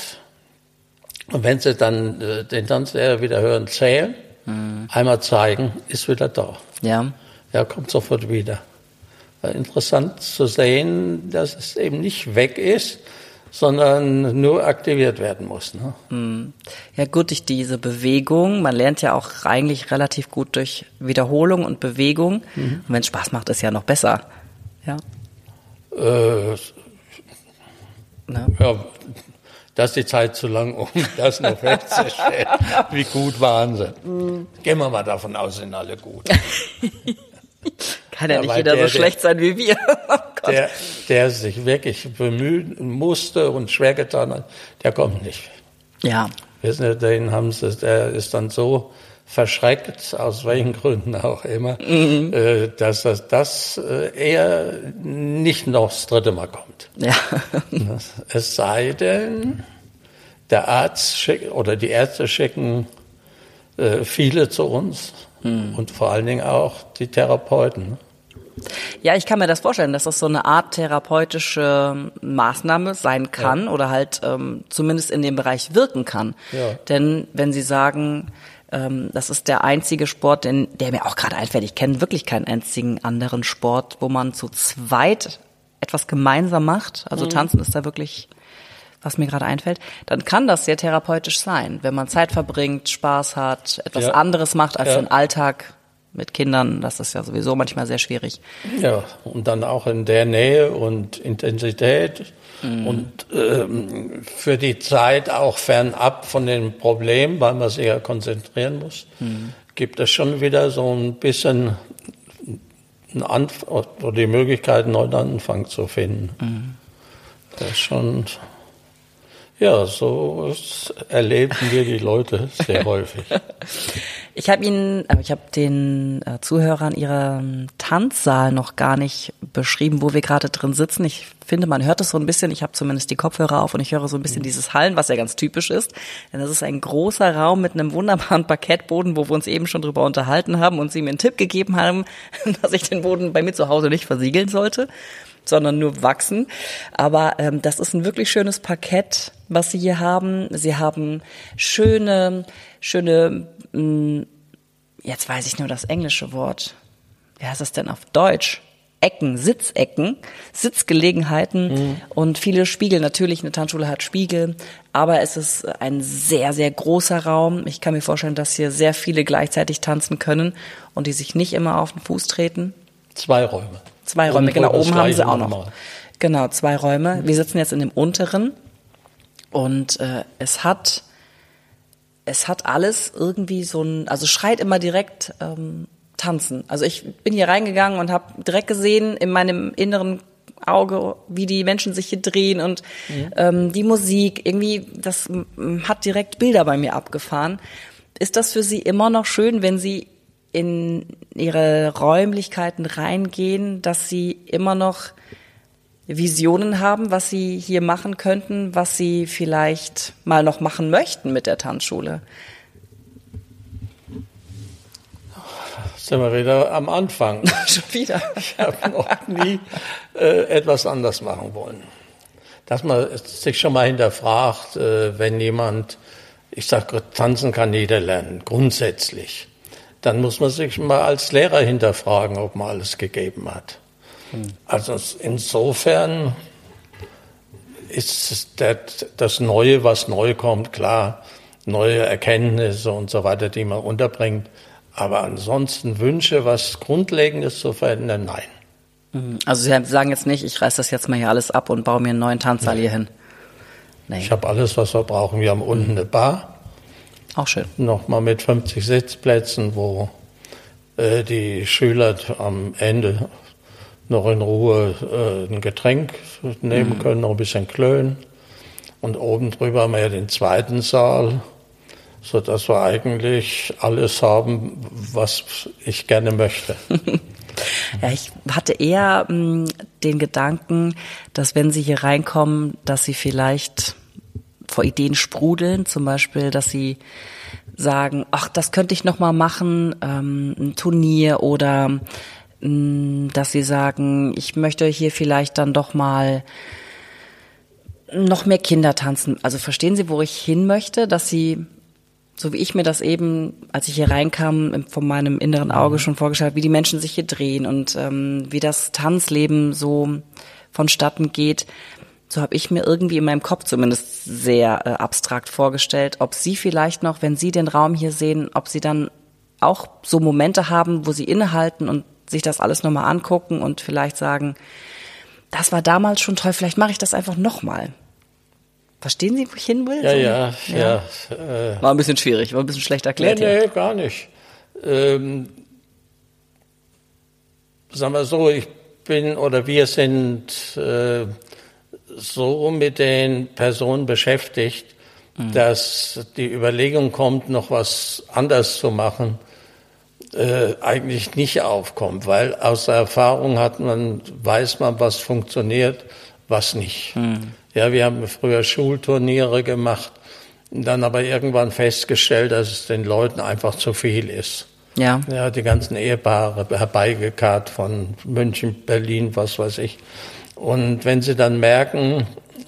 Und wenn sie dann äh, den Tanzlehrer wieder hören, zählen, mhm. einmal zeigen, ist wieder da. Ja. Er kommt sofort wieder. Interessant zu sehen, dass es eben nicht weg ist, sondern nur aktiviert werden muss. Ne? Ja gut, durch diese Bewegung, man lernt ja auch eigentlich relativ gut durch Wiederholung und Bewegung. Mhm. Und wenn es Spaß macht, ist ja noch besser. Ja, äh, ja, das ist die Zeit zu lang, um das noch festzustellen. Wie gut waren sie. Mhm. Gehen wir mal davon aus, sind alle gut. Kann ja, ja nicht jeder der, so schlecht sein wie wir. Oh der, der sich wirklich bemühen musste und schwer getan hat, der kommt nicht. Ja. Wissen Sie, den haben sie, der ist dann so verschreckt, aus welchen Gründen auch immer, mhm. äh, dass das, das äh, eher nicht noch das dritte Mal kommt. Ja. Es sei denn, der Arzt schick, oder die Ärzte schicken äh, viele zu uns. Hm. Und vor allen Dingen auch die Therapeuten. Ja, ich kann mir das vorstellen, dass das so eine Art therapeutische Maßnahme sein kann ja. oder halt ähm, zumindest in dem Bereich wirken kann. Ja. Denn wenn Sie sagen, ähm, das ist der einzige Sport, den, der mir auch gerade einfällt, ich kenne wirklich keinen einzigen anderen Sport, wo man zu zweit etwas gemeinsam macht. Also mhm. Tanzen ist da wirklich, was mir gerade einfällt, dann kann das sehr therapeutisch sein, wenn man Zeit verbringt, Spaß hat, etwas ja. anderes macht als ja. den Alltag mit Kindern. Das ist ja sowieso manchmal sehr schwierig. Ja, und dann auch in der Nähe und Intensität mhm. und ähm, für die Zeit auch fernab von den Problemen, weil man sich ja konzentrieren muss, mhm. gibt es schon wieder so ein bisschen einen Anf- oder die Möglichkeit, einen neuen Anfang zu finden. Mhm. Das ist schon... Ja, so erleben wir die Leute sehr häufig. Ich habe Ihnen, ich habe den äh, Zuhörern Ihren Tanzsaal noch gar nicht beschrieben, wo wir gerade drin sitzen. Ich finde, man hört es so ein bisschen. Ich habe zumindest die Kopfhörer auf und ich höre so ein bisschen mhm. dieses Hallen, was ja ganz typisch ist. Denn das ist ein großer Raum mit einem wunderbaren Parkettboden, wo wir uns eben schon drüber unterhalten haben und Sie mir einen Tipp gegeben haben, dass ich den Boden bei mir zu Hause nicht versiegeln sollte, sondern nur wachsen. Aber ähm, das ist ein wirklich schönes Parkett, was Sie hier haben. Sie haben schöne, schöne, mh, jetzt weiß ich nur das englische Wort. Wie heißt das denn auf Deutsch? Ecken, Sitzecken, Sitzgelegenheiten mhm. und viele Spiegel. Natürlich, eine Tanzschule hat Spiegel, aber es ist ein sehr, sehr großer Raum. Ich kann mir vorstellen, dass hier sehr viele gleichzeitig tanzen können und die sich nicht immer auf den Fuß treten. Zwei Räume. Zwei Räume, genau. Oben haben sie auch noch. Mal. Genau, zwei Räume. Wir sitzen jetzt in dem unteren und äh, es hat, es hat alles irgendwie so ein, also schreit immer direkt ähm, tanzen. Also ich bin hier reingegangen und habe direkt gesehen in meinem inneren Auge, wie die Menschen sich hier drehen und mhm. ähm, die Musik, irgendwie, das m, hat direkt Bilder bei mir abgefahren. Ist das für Sie immer noch schön, wenn Sie in Ihre Räumlichkeiten reingehen, dass Sie immer noch Visionen haben, was Sie hier machen könnten, was Sie vielleicht mal noch machen möchten mit der Tanzschule? Sind wir wieder am Anfang. Schon wieder. Ich habe noch nie äh, etwas anders machen wollen. Dass man sich schon mal hinterfragt, äh, wenn jemand, ich sage, tanzen kann jeder lernen, grundsätzlich, dann muss man sich mal als Lehrer hinterfragen, ob man alles gegeben hat. Hm. Also insofern ist der, das Neue, was neu kommt, klar, neue Erkenntnisse und so weiter, die man unterbringt. Aber ansonsten Wünsche, was Grundlegendes zu verändern, nein. Also Sie sagen jetzt nicht, ich reiß das jetzt mal hier alles ab und baue mir einen neuen Tanzsaal nee. hier hin. Nee. Ich habe alles, was wir brauchen. Wir haben unten eine Bar. Auch schön. Nochmal mit fünfzig Sitzplätzen, wo äh, die Schüler am Ende noch in Ruhe äh, ein Getränk nehmen mhm. können, noch ein bisschen klönen. Und oben drüber haben wir ja den zweiten Saal, sodass wir eigentlich alles haben, was ich gerne möchte. Ja, ich hatte eher mh, den Gedanken, dass wenn Sie hier reinkommen, dass Sie vielleicht vor Ideen sprudeln, zum Beispiel, dass Sie sagen, ach, das könnte ich noch mal machen, ähm, ein Turnier, oder mh, dass Sie sagen, ich möchte hier vielleicht dann doch mal noch mehr Kinder tanzen. Also verstehen Sie, wo ich hin möchte, dass Sie, so wie ich mir das eben, als ich hier reinkam, von meinem inneren Auge schon vorgestellt, wie die Menschen sich hier drehen und ähm, wie das Tanzleben so vonstatten geht, so habe ich mir irgendwie in meinem Kopf zumindest sehr äh, abstrakt vorgestellt, ob Sie vielleicht noch, wenn Sie den Raum hier sehen, ob Sie dann auch so Momente haben, wo Sie innehalten und sich das alles nochmal angucken und vielleicht sagen, das war damals schon toll, vielleicht mache ich das einfach nochmal. Verstehen Sie, wo ich hin will? Ja, ja, ja. ja äh, war ein bisschen schwierig, war ein bisschen schlecht erklärt. Nee, nee, gar nicht. Ähm, sagen wir so, ich bin oder wir sind äh, so mit den Personen beschäftigt, mhm. dass die Überlegung kommt, noch was anders zu machen, äh, eigentlich nicht aufkommt, weil aus der Erfahrung hat man, weiß man, was funktioniert, was nicht. Mhm. Ja, wir haben früher Schulturniere gemacht, dann aber irgendwann festgestellt, dass es den Leuten einfach zu viel ist. Ja. Ja, die ganzen Ehepaare herbeigekarrt von München, Berlin, was weiß ich. Und wenn sie dann merken,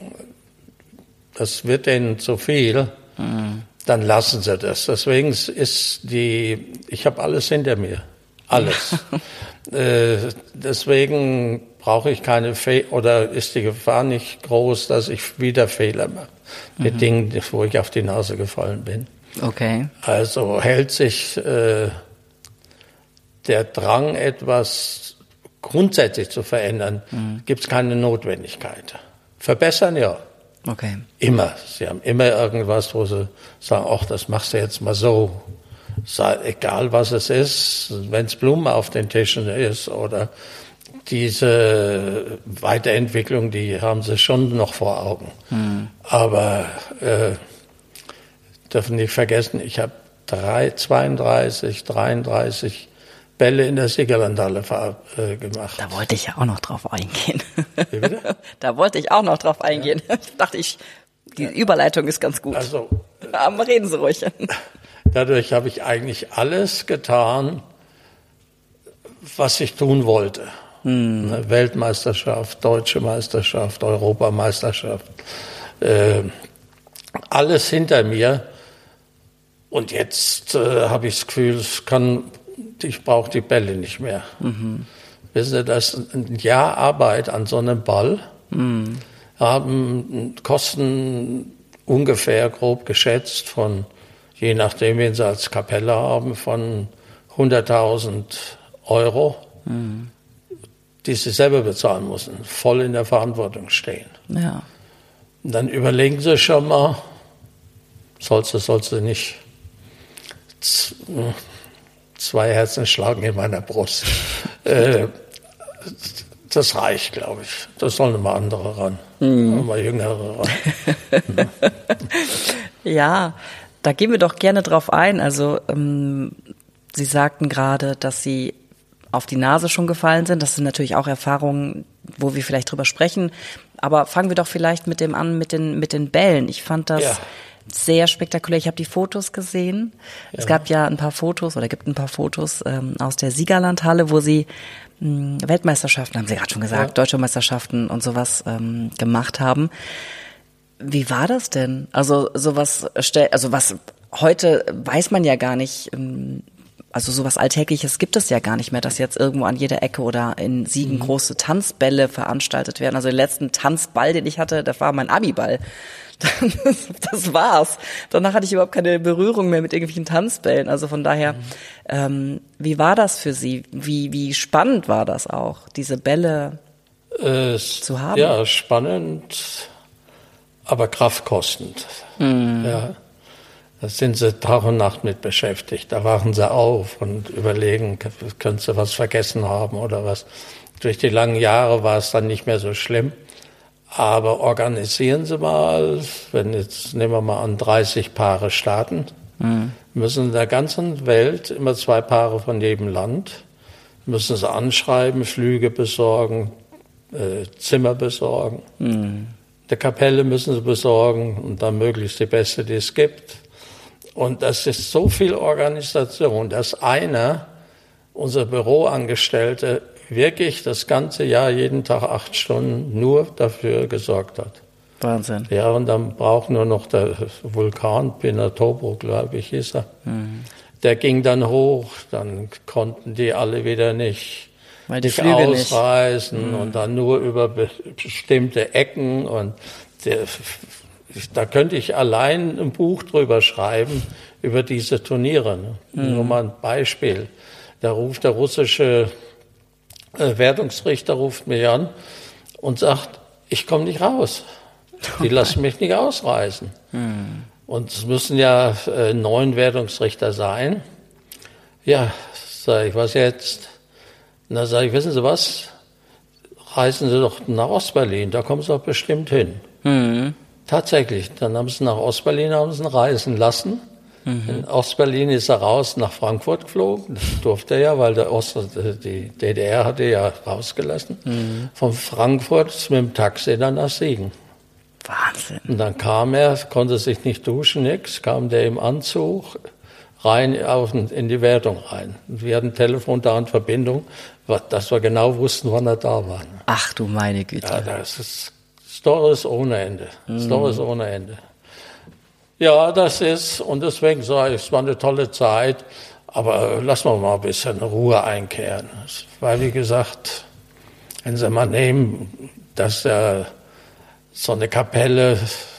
das wird denen zu viel, mhm. dann lassen sie das. Deswegen ist die, ich habe alles hinter mir. Alles. äh, deswegen brauche ich keine Fe- oder ist die Gefahr nicht groß, dass ich wieder Fehler mache mit mhm. Dingen, wo ich auf die Nase gefallen bin. Okay. Also hält sich äh, der Drang, etwas grundsätzlich zu verändern, mhm. gibt es keine Notwendigkeit. Verbessern, ja. Okay. Immer. Sie haben immer irgendwas, wo sie sagen, ach, das machst du jetzt mal so. Sei, egal was es ist, wenn es Blumen auf den Tischen ist oder diese Weiterentwicklung, die haben sie schon noch vor Augen. Mhm. Aber äh, dürfen nicht vergessen, ich habe zweiunddreißig, dreiunddreißig Bälle in der Siegerlandhalle äh, gemacht. Da wollte ich ja auch noch drauf eingehen. Wie bitte? Da wollte ich auch noch drauf eingehen. Ja. Ich dachte, ich, die ja. Überleitung ist ganz gut. Also, aber reden Sie ruhig. Dadurch habe ich eigentlich alles getan, was ich tun wollte. Hm. Weltmeisterschaft, Deutsche Meisterschaft, Europameisterschaft, äh, alles hinter mir. Und jetzt äh, habe ich das Gefühl, es kann, ich brauche die Bälle nicht mehr. Mhm. Wissen Sie, das ist ein Jahr Arbeit an so einem Ball, mm. haben Kosten ungefähr grob geschätzt von, je nachdem, wen Sie als Kapelle haben, von hunderttausend Euro, mm. die Sie selber bezahlen müssen, voll in der Verantwortung stehen. Ja. Und dann überlegen Sie schon mal, sollst du, sollst du nicht zwei Herzen schlagen in meiner Brust. äh, das reicht, glaube ich. Das sollen mal andere ran, mm. mal Jüngere ran. Ja, da gehen wir doch gerne drauf ein. Also ähm, Sie sagten gerade, dass Sie auf die Nase schon gefallen sind. Das sind natürlich auch Erfahrungen, wo wir vielleicht drüber sprechen. Aber fangen wir doch vielleicht mit dem an, mit den, mit den Bällen. Ich fand das ja. sehr spektakulär. Ich habe die Fotos gesehen. Ja. Es gab ja ein paar Fotos oder gibt ein paar Fotos ähm, aus der Siegerlandhalle, wo Sie mh, Weltmeisterschaften, haben Sie gerade schon gesagt, ja. Deutsche Meisterschaften und sowas ähm, gemacht haben. Wie war das denn? Also sowas, also was heute weiß man ja gar nicht. Ähm, Also sowas Alltägliches gibt es ja gar nicht mehr, dass jetzt irgendwo an jeder Ecke oder in Siegen mhm. große Tanzbälle veranstaltet werden. Also den letzten Tanzball, den ich hatte, das war mein Abiball. Das, das war's. Danach hatte ich überhaupt keine Berührung mehr mit irgendwelchen Tanzbällen. Also von daher, mhm. ähm, wie war das für Sie? Wie, wie spannend war das auch, diese Bälle äh, zu haben? Ja, spannend, aber kraftkostend. Mhm. Ja. Da sind sie Tag und Nacht mit beschäftigt. Da wachen sie auf und überlegen, können sie was vergessen haben oder was. Durch die langen Jahre war es dann nicht mehr so schlimm. Aber organisieren Sie mal, wenn jetzt, nehmen wir mal an, dreißig Paare starten, mhm. müssen in der ganzen Welt immer zwei Paare von jedem Land, müssen sie anschreiben, Flüge besorgen, äh, Zimmer besorgen. Mhm. Der Kapelle müssen sie besorgen und dann möglichst die beste, die es gibt. Und das ist so viel Organisation, dass einer, unser Büroangestellte, wirklich das ganze Jahr, jeden Tag acht Stunden nur dafür gesorgt hat. Wahnsinn. Ja, und dann braucht nur noch der Vulkan, Pinatubo, glaube ich, hieß er. Mhm. Der ging dann hoch, dann konnten die alle wieder nicht, Weil die nicht Flüge ausreisen nicht. Mhm. und dann nur über bestimmte Ecken und der, da könnte ich allein ein Buch drüber schreiben, über diese Turniere. Ne? Mhm. Nur mal ein Beispiel. Da ruft der russische äh, Wertungsrichter ruft mich an und sagt, ich komme nicht raus. Die lassen mich nicht ausreisen. Mhm. Und es müssen ja äh, neun Wertungsrichter sein. Ja, sag ich, was jetzt? Na, sag ich, wissen Sie was? Reisen Sie doch nach Ostberlin, da kommen Sie doch bestimmt hin. Mhm. Tatsächlich, dann haben sie nach Ostberlin haben sie ihn reisen lassen. Mhm. In Ostberlin ist er raus nach Frankfurt geflogen. Das durfte er ja, weil der Ost, die D D R hatte ja rausgelassen. Mhm. Von Frankfurt mit dem Taxi dann nach Siegen. Wahnsinn. Und dann kam er, konnte sich nicht duschen, nix, kam der im Anzug rein auf, in die Wertung rein. Und wir hatten Telefon da in Verbindung, dass wir genau wussten, wann er da war. Ach du meine Güte. Ja, das ist Stories ohne Ende. Mm. Stories ohne Ende. Ja, das ist, und deswegen sage ich, es war eine tolle Zeit, aber lassen wir mal ein bisschen Ruhe einkehren. Weil, wie gesagt, wenn Sie mal nehmen, dass der, so eine Kapelle,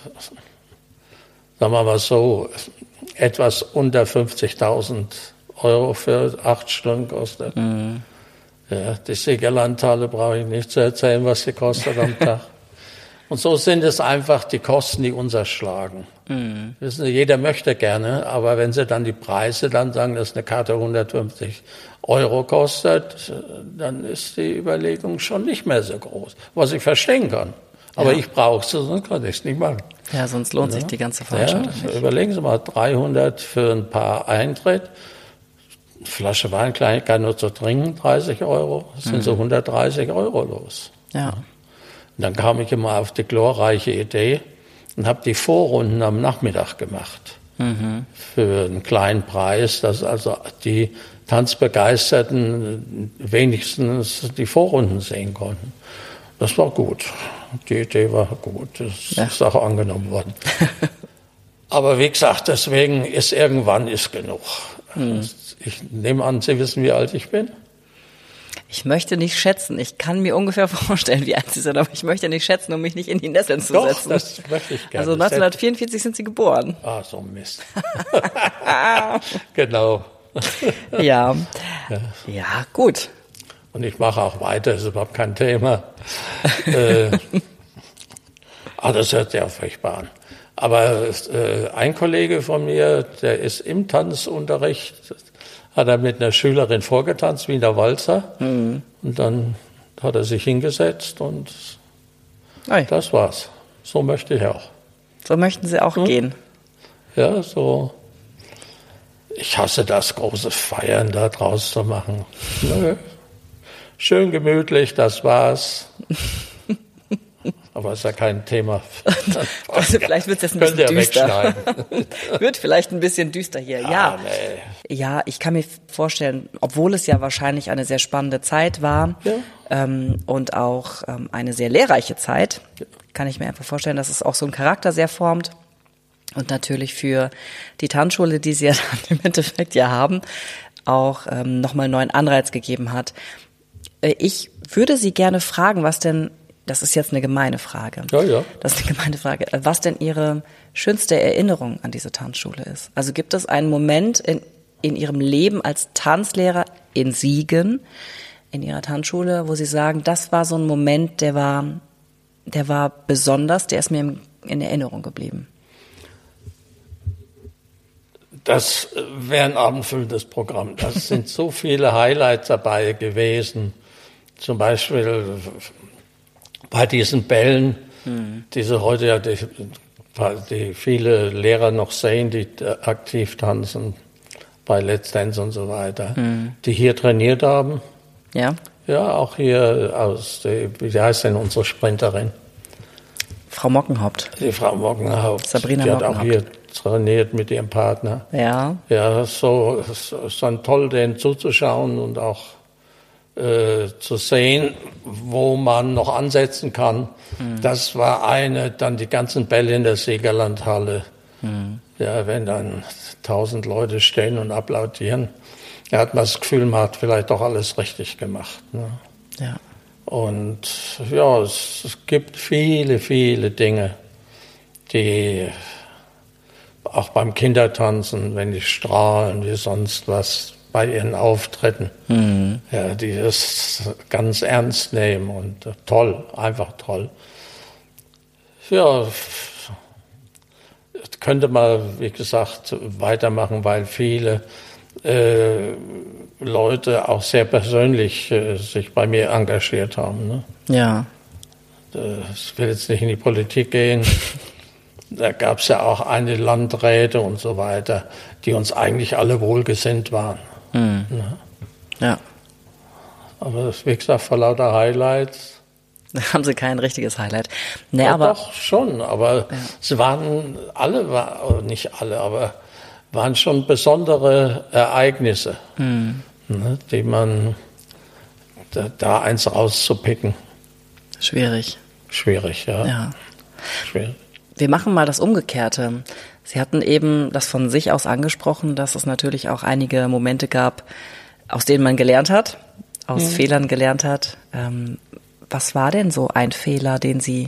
sagen wir mal so, etwas unter fünfzigtausend Euro für acht Stunden kostet. Mm. Ja, die Siegerlandhalle brauche ich nicht zu erzählen, was sie kostet am Tag. Und so sind es einfach die Kosten, die uns erschlagen. Mhm. Wissen Sie, jeder möchte gerne, aber wenn Sie dann die Preise dann sagen, dass eine Karte hundertfünfzig Euro kostet, dann ist die Überlegung schon nicht mehr so groß, was ich verstehen kann. Aber ja. ich brauche es, sonst kann ich es nicht machen. Ja, sonst lohnt ja. sich die ganze Veranstaltung ja, nicht. Überlegen Sie mal, dreihundert für ein paar Eintritt, Flasche Wein, Kleinigkeit nur zu trinken, dreißig Euro, das sind mhm. so hundertdreißig Euro los. Ja. Und dann kam ich immer auf die glorreiche Idee und habe die Vorrunden am Nachmittag gemacht. Mhm. Für einen kleinen Preis, dass also die Tanzbegeisterten wenigstens die Vorrunden sehen konnten. Das war gut. Die Idee war gut. Das ja. ist auch angenommen worden. Aber wie gesagt, deswegen ist irgendwann ist genug. Mhm. Ich nehme an, Sie wissen, wie alt ich bin. Ich möchte nicht schätzen. Ich kann mir ungefähr vorstellen, wie alt Sie sind, aber ich möchte nicht schätzen, um mich nicht in die Nesseln zu Doch, setzen. das möchte ich gerne. Also neunzehnhundertvierundvierzig sind Sie geboren. Ah, so ein Mist. Genau. Ja. ja, ja, gut. Und ich mache auch weiter, ist überhaupt kein Thema. äh, ah, das hört sich auch furchtbar an. Aber äh, ein Kollege von mir, der ist im Tanzunterricht, hat er mit einer Schülerin vorgetanzt, wie in der Walzer. Mhm. Und dann hat er sich hingesetzt und Ei. Das war's. So möchte ich auch. So möchten Sie auch hm? gehen? Ja, so. Ich hasse das, große Feiern da draus zu machen. Nö. Schön gemütlich, das war's. Aber ist ja kein Thema. Also vielleicht wird es jetzt ein bisschen düster. Wird vielleicht ein bisschen düster hier. Ja, ja. Nee. Ja, ich kann mir vorstellen, obwohl es ja wahrscheinlich eine sehr spannende Zeit war ja. ähm, und auch ähm, eine sehr lehrreiche Zeit, kann ich mir einfach vorstellen, dass es auch so einen Charakter sehr formt. Und natürlich für die Tanzschule, die Sie ja dann im Endeffekt ja haben, auch ähm, nochmal einen neuen Anreiz gegeben hat. Äh, ich würde Sie gerne fragen, was denn, das ist jetzt eine gemeine Frage. Ja, ja. Das ist eine gemeine Frage. Was denn Ihre schönste Erinnerung an diese Tanzschule ist? Also gibt es einen Moment in, in Ihrem Leben als Tanzlehrer in Siegen, in Ihrer Tanzschule, wo Sie sagen, das war so ein Moment, der war, der war besonders, der ist mir in Erinnerung geblieben? Das wäre ein abendfüllendes Programm. Das sind so viele Highlights dabei gewesen. Zum Beispiel bei diesen Bällen, mhm. die sie heute ja, die, die viele Lehrer noch sehen, die aktiv tanzen, bei Let's Dance und so weiter, mhm. die hier trainiert haben. Ja. Ja, auch hier aus, die, wie heißt denn unsere Sprinterin? Frau Mockenhaupt. Die Frau Mockenhaupt. Sabrina die Mockenhaupt. Hat auch hier trainiert mit ihrem Partner. Ja. Ja, das ist so, das ist dann toll, denen zuzuschauen und auch äh, zu sehen, wo man noch ansetzen kann. Mhm. Das war eine, dann die ganzen Bälle in der Siegerlandhalle. Mhm. Ja, wenn dann tausend Leute stehen und applaudieren, da hat man das Gefühl, man hat vielleicht doch alles richtig gemacht. Ne? Ja. Und ja, es, es gibt viele, viele Dinge, die auch beim Kindertanzen, wenn die strahlen wie sonst was bei ihren Auftritten, mhm. ja, die das ganz ernst nehmen und toll, einfach toll. Ja, könnte man, wie gesagt, weitermachen, weil viele äh, Leute auch sehr persönlich äh, sich bei mir engagiert haben. Ne? Ja. Ich will jetzt nicht in die Politik gehen. Da gab es ja auch eine Landräte und so weiter, die uns eigentlich alle wohlgesinnt waren. Mhm. Ja. ja. Aber wie gesagt, vor lauter Highlights. Da haben Sie kein richtiges Highlight. Nee, ja, aber doch, schon. Aber ja. es waren alle, war, nicht alle, aber waren schon besondere Ereignisse, mhm. ne, die man, da, da eins rauszupicken. Schwierig. Schwierig, ja. ja. Schwierig. Wir machen mal das Umgekehrte. Sie hatten eben das von sich aus angesprochen, dass es natürlich auch einige Momente gab, aus denen man gelernt hat, aus mhm. Fehlern gelernt hat. Ähm, was war denn so ein Fehler, den Sie,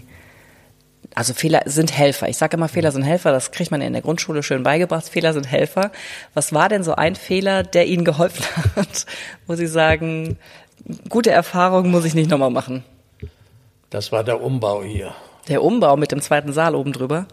also Fehler sind Helfer. Ich sage immer, Fehler sind Helfer, das kriegt man in der Grundschule schön beigebracht. Fehler sind Helfer. Was war denn so ein Fehler, der Ihnen geholfen hat, wo Sie sagen, gute Erfahrung muss ich nicht nochmal machen? Das war der Umbau hier. Der Umbau mit dem zweiten Saal oben drüber?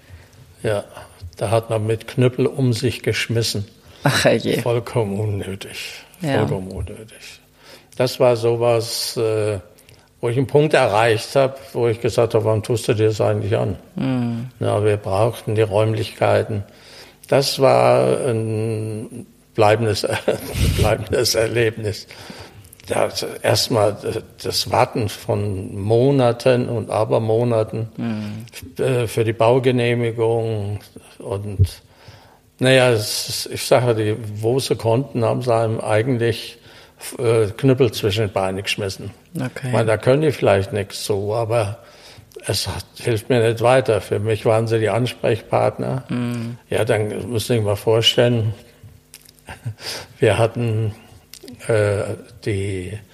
Ja, da hat man mit Knüppel um sich geschmissen. Ach je. Vollkommen unnötig. Ja. Vollkommen unnötig. Das war sowas, äh, wo ich einen Punkt erreicht habe, wo ich gesagt habe, warum tust du dir das eigentlich an? Mhm. Na, wir brauchten die Räumlichkeiten. Das war ein bleibendes, bleibendes Erlebnis. Das, erstmal das Warten von Monaten und Abermonaten mhm. äh, für die Baugenehmigung und naja, es, ich sage, die, wo sie konnten, haben sie einem eigentlich äh, Knüppel zwischen die Beine geschmissen. Okay. Ich meine, da können die vielleicht nichts zu, aber es hat, hilft mir nicht weiter. Für mich waren sie die Ansprechpartner. Mhm. Ja, dann müssen Sie sich mal vorstellen, wir hatten äh, die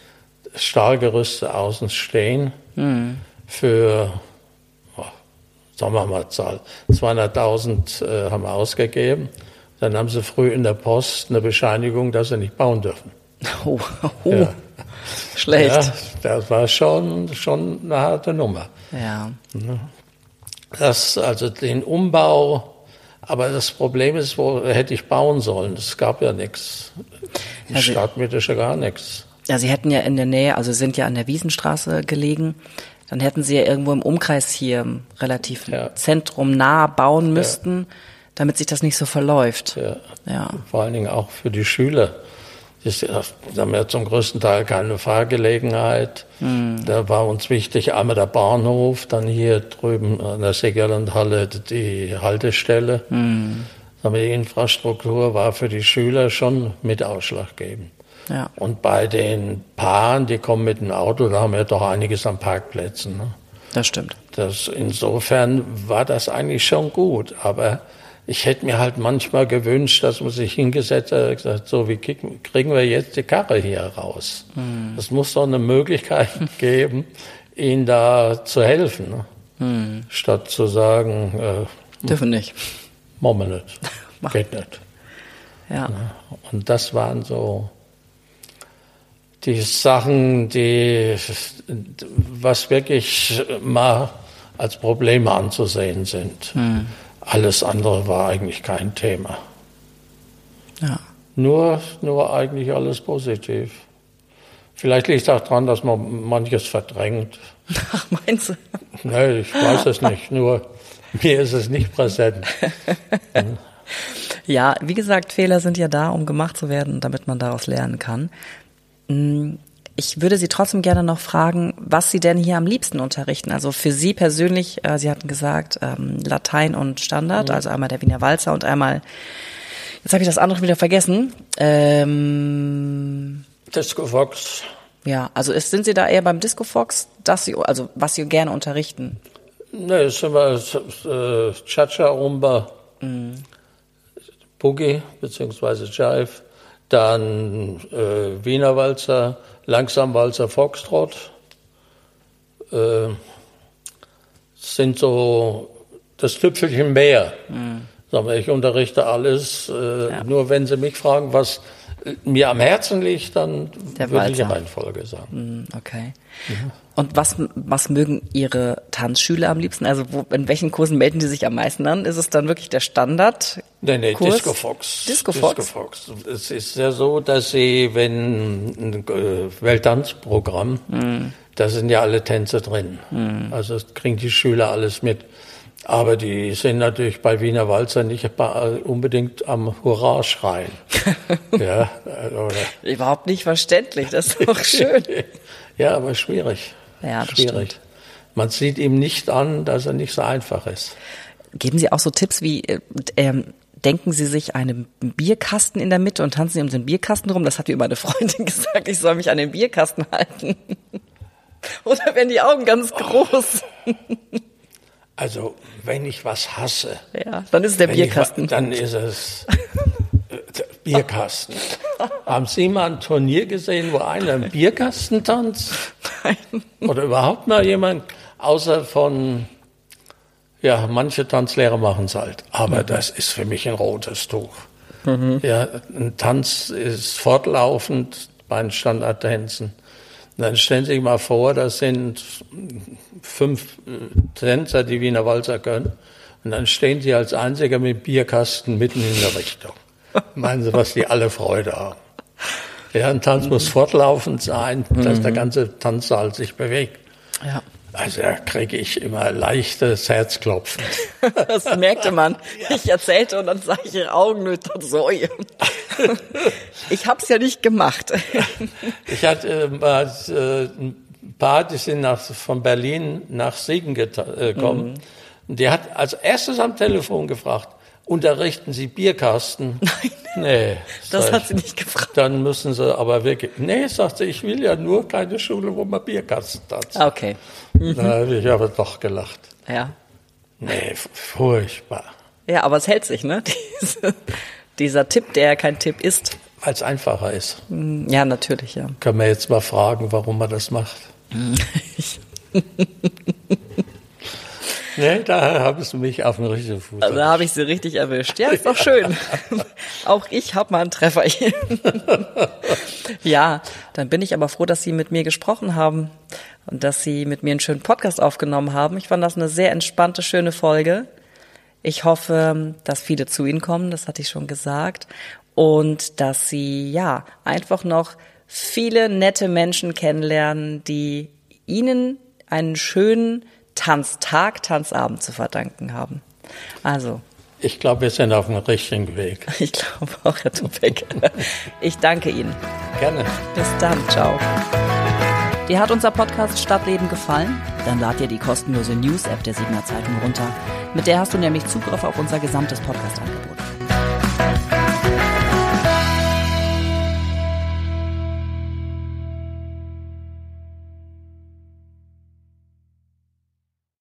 Stahlgerüste außen stehen mhm. für, oh, sagen wir mal Zahl, zweihunderttausend äh, haben wir ausgegeben. Dann haben sie früh in der Post eine Bescheinigung, dass sie nicht bauen dürfen. Oh, oh. Ja. Schlecht. Ja, das war schon, schon eine harte Nummer. Ja. Das, also den Umbau, aber das Problem ist, wo hätte ich bauen sollen? Es gab ja nichts. In der Stadtmitte ist ja gar nichts. Ja, Sie hätten ja in der Nähe, also sind ja an der Wiesenstraße gelegen, dann hätten Sie ja irgendwo im Umkreis hier relativ ja. zentrumnah bauen müssten, ja. damit sich das nicht so verläuft. Ja. Ja. Vor allen Dingen auch für die Schüler. Die haben ja zum größten Teil keine Fahrgelegenheit. Mhm. Da war uns wichtig, einmal der Bahnhof, dann hier drüben an der Segerlandhalle die Haltestelle. Mhm. Die Infrastruktur war für die Schüler schon mit ausschlaggebend. Ja. Und bei den Paaren, die kommen mit dem Auto, da haben wir doch einiges an Parkplätzen. Ne? Das stimmt. Das, insofern war das eigentlich schon gut, aber ich hätte mir halt manchmal gewünscht, dass man sich hingesetzt hat und gesagt, so, wie kriegen wir jetzt die Karre hier raus? Mhm. Es muss doch eine Möglichkeit geben, ihnen da zu helfen. Ne? Mhm. Statt zu sagen, äh, dürfen nicht. Machen wir nicht. Geht nicht. Ja. Und das waren so die Sachen, die, was wirklich mal als Probleme anzusehen sind. Mhm. Alles andere war eigentlich kein Thema. Ja. Nur, nur eigentlich alles positiv. Vielleicht liegt es auch daran, dass man manches verdrängt. Ach, meinst du? Nee, ich weiß es nicht. Nur mir ist es nicht präsent. Ja, wie gesagt, Fehler sind ja da, um gemacht zu werden, damit man daraus lernen kann. Ich würde Sie trotzdem gerne noch fragen, was Sie denn hier am liebsten unterrichten. Also für Sie persönlich, äh, Sie hatten gesagt, ähm, Latein und Standard, mhm. also einmal der Wiener Walzer und einmal, jetzt habe ich das andere wieder vergessen. Ähm, Disco Fox. Ja, also ist, sind Sie da eher beim Disco Fox, dass Sie, also was Sie gerne unterrichten? Nee, es sind wir äh, Cha-Cha, Rumba, mhm. Boogie beziehungsweise Jive, dann äh, Wiener Walzer, Langsamwalzer, Foxtrot, äh, sind so das Tüpfelchen mehr. Mhm. Ich unterrichte alles, äh, ja. nur wenn Sie mich fragen, was mir am Herzen liegt, dann würde ich Reihenfolge sagen. Okay. Mhm. Und was, was mögen Ihre Tanzschüler am liebsten? Also wo, in welchen Kursen melden die sich am meisten an? Ist es dann wirklich der Standard? Nee, nee, Kurs? Disco Fox. Disco Fox? Disco Fox. Es ist ja so, dass Sie, wenn ein Welttanzprogramm, mhm. da sind ja alle Tänze drin. Mhm. Also das kriegen die Schüler alles mit. Aber die sind natürlich bei Wiener Walzer nicht unbedingt am Hurra schreien. Ja, oder überhaupt nicht verständlich, das ist doch schön. Ja, aber schwierig. Ja, das schwierig. Stimmt. Man sieht ihm nicht an, dass er nicht so einfach ist. Geben Sie auch so Tipps wie, äh, denken Sie sich einen Bierkasten in der Mitte und tanzen Sie um den Bierkasten rum? Das hat mir meine Freundin gesagt, ich soll mich an den Bierkasten halten. Oder werden die Augen ganz groß? Oh. Also, wenn ich was hasse, ja, dann ist es der Bierkasten. Ich, dann ist es äh, Bierkasten. Haben Sie mal ein Turnier gesehen, wo einer im Bierkasten tanzt? Nein. Oder überhaupt mal jemand, außer von, ja, manche Tanzlehrer machen es halt. Aber mhm. das ist für mich ein rotes Tuch. Mhm. Ja, ein Tanz ist fortlaufend bei den Standardtänzen. Dann stellen Sie sich mal vor, das sind fünf Tänzer, die Wiener Walzer können. Und dann stehen Sie als Einziger mit Bierkasten mitten in der Richtung. Meinen Sie, was die alle Freude haben? Ja, ein Tanz muss fortlaufend sein, dass mhm. der ganze Tanzsaal sich bewegt. Ja. Also da kriege ich immer leichtes Herzklopfen. Das merkte man. Ich erzählte und dann sah ich ihre Augen und dachte so, ich hab's ja nicht gemacht. Ich hatte mal äh, ein paar, die sind nach, von Berlin nach Siegen gekommen. Mhm. Die hat als erstes am Telefon gefragt, unterrichten Sie Bierkasten? Nein. Nee. Das hat ich, sie nicht gefragt. Dann müssen Sie aber wirklich, nee, sagte ich, will ja nur keine Schule, wo man Bierkasten tanzt. Okay. Mhm. Da habe ich aber doch gelacht. Ja. Nee, furchtbar. Ja, aber es hält sich, ne? Diese, dieser Tipp, der kein Tipp ist. weil es einfacher ist. Ja, natürlich, ja. Kann man jetzt mal fragen, warum man das macht. Ne, da haben sie mich auf den richtigen Fuß. Also, da habe ich sie richtig erwischt. Ja, ist doch schön. Auch ich habe mal einen Treffer. Ja, dann bin ich aber froh, dass Sie mit mir gesprochen haben und dass Sie mit mir einen schönen Podcast aufgenommen haben. Ich fand das eine sehr entspannte, schöne Folge. Ich hoffe, dass viele zu Ihnen kommen, das hatte ich schon gesagt. Und dass Sie, ja, einfach noch viele nette Menschen kennenlernen, die Ihnen einen schönen Tanztag, Tanzabend zu verdanken haben. Also. Ich glaube, wir sind auf dem richtigen Weg. Ich glaube auch, Herr Tupek. Ich danke Ihnen. Gerne. Bis dann. Ciao. Dir hat unser Podcast Stadtleben gefallen? Dann lad dir die kostenlose News-App der Siegener Zeitung runter. Mit der hast du nämlich Zugriff auf unser gesamtes Podcast-Angebot.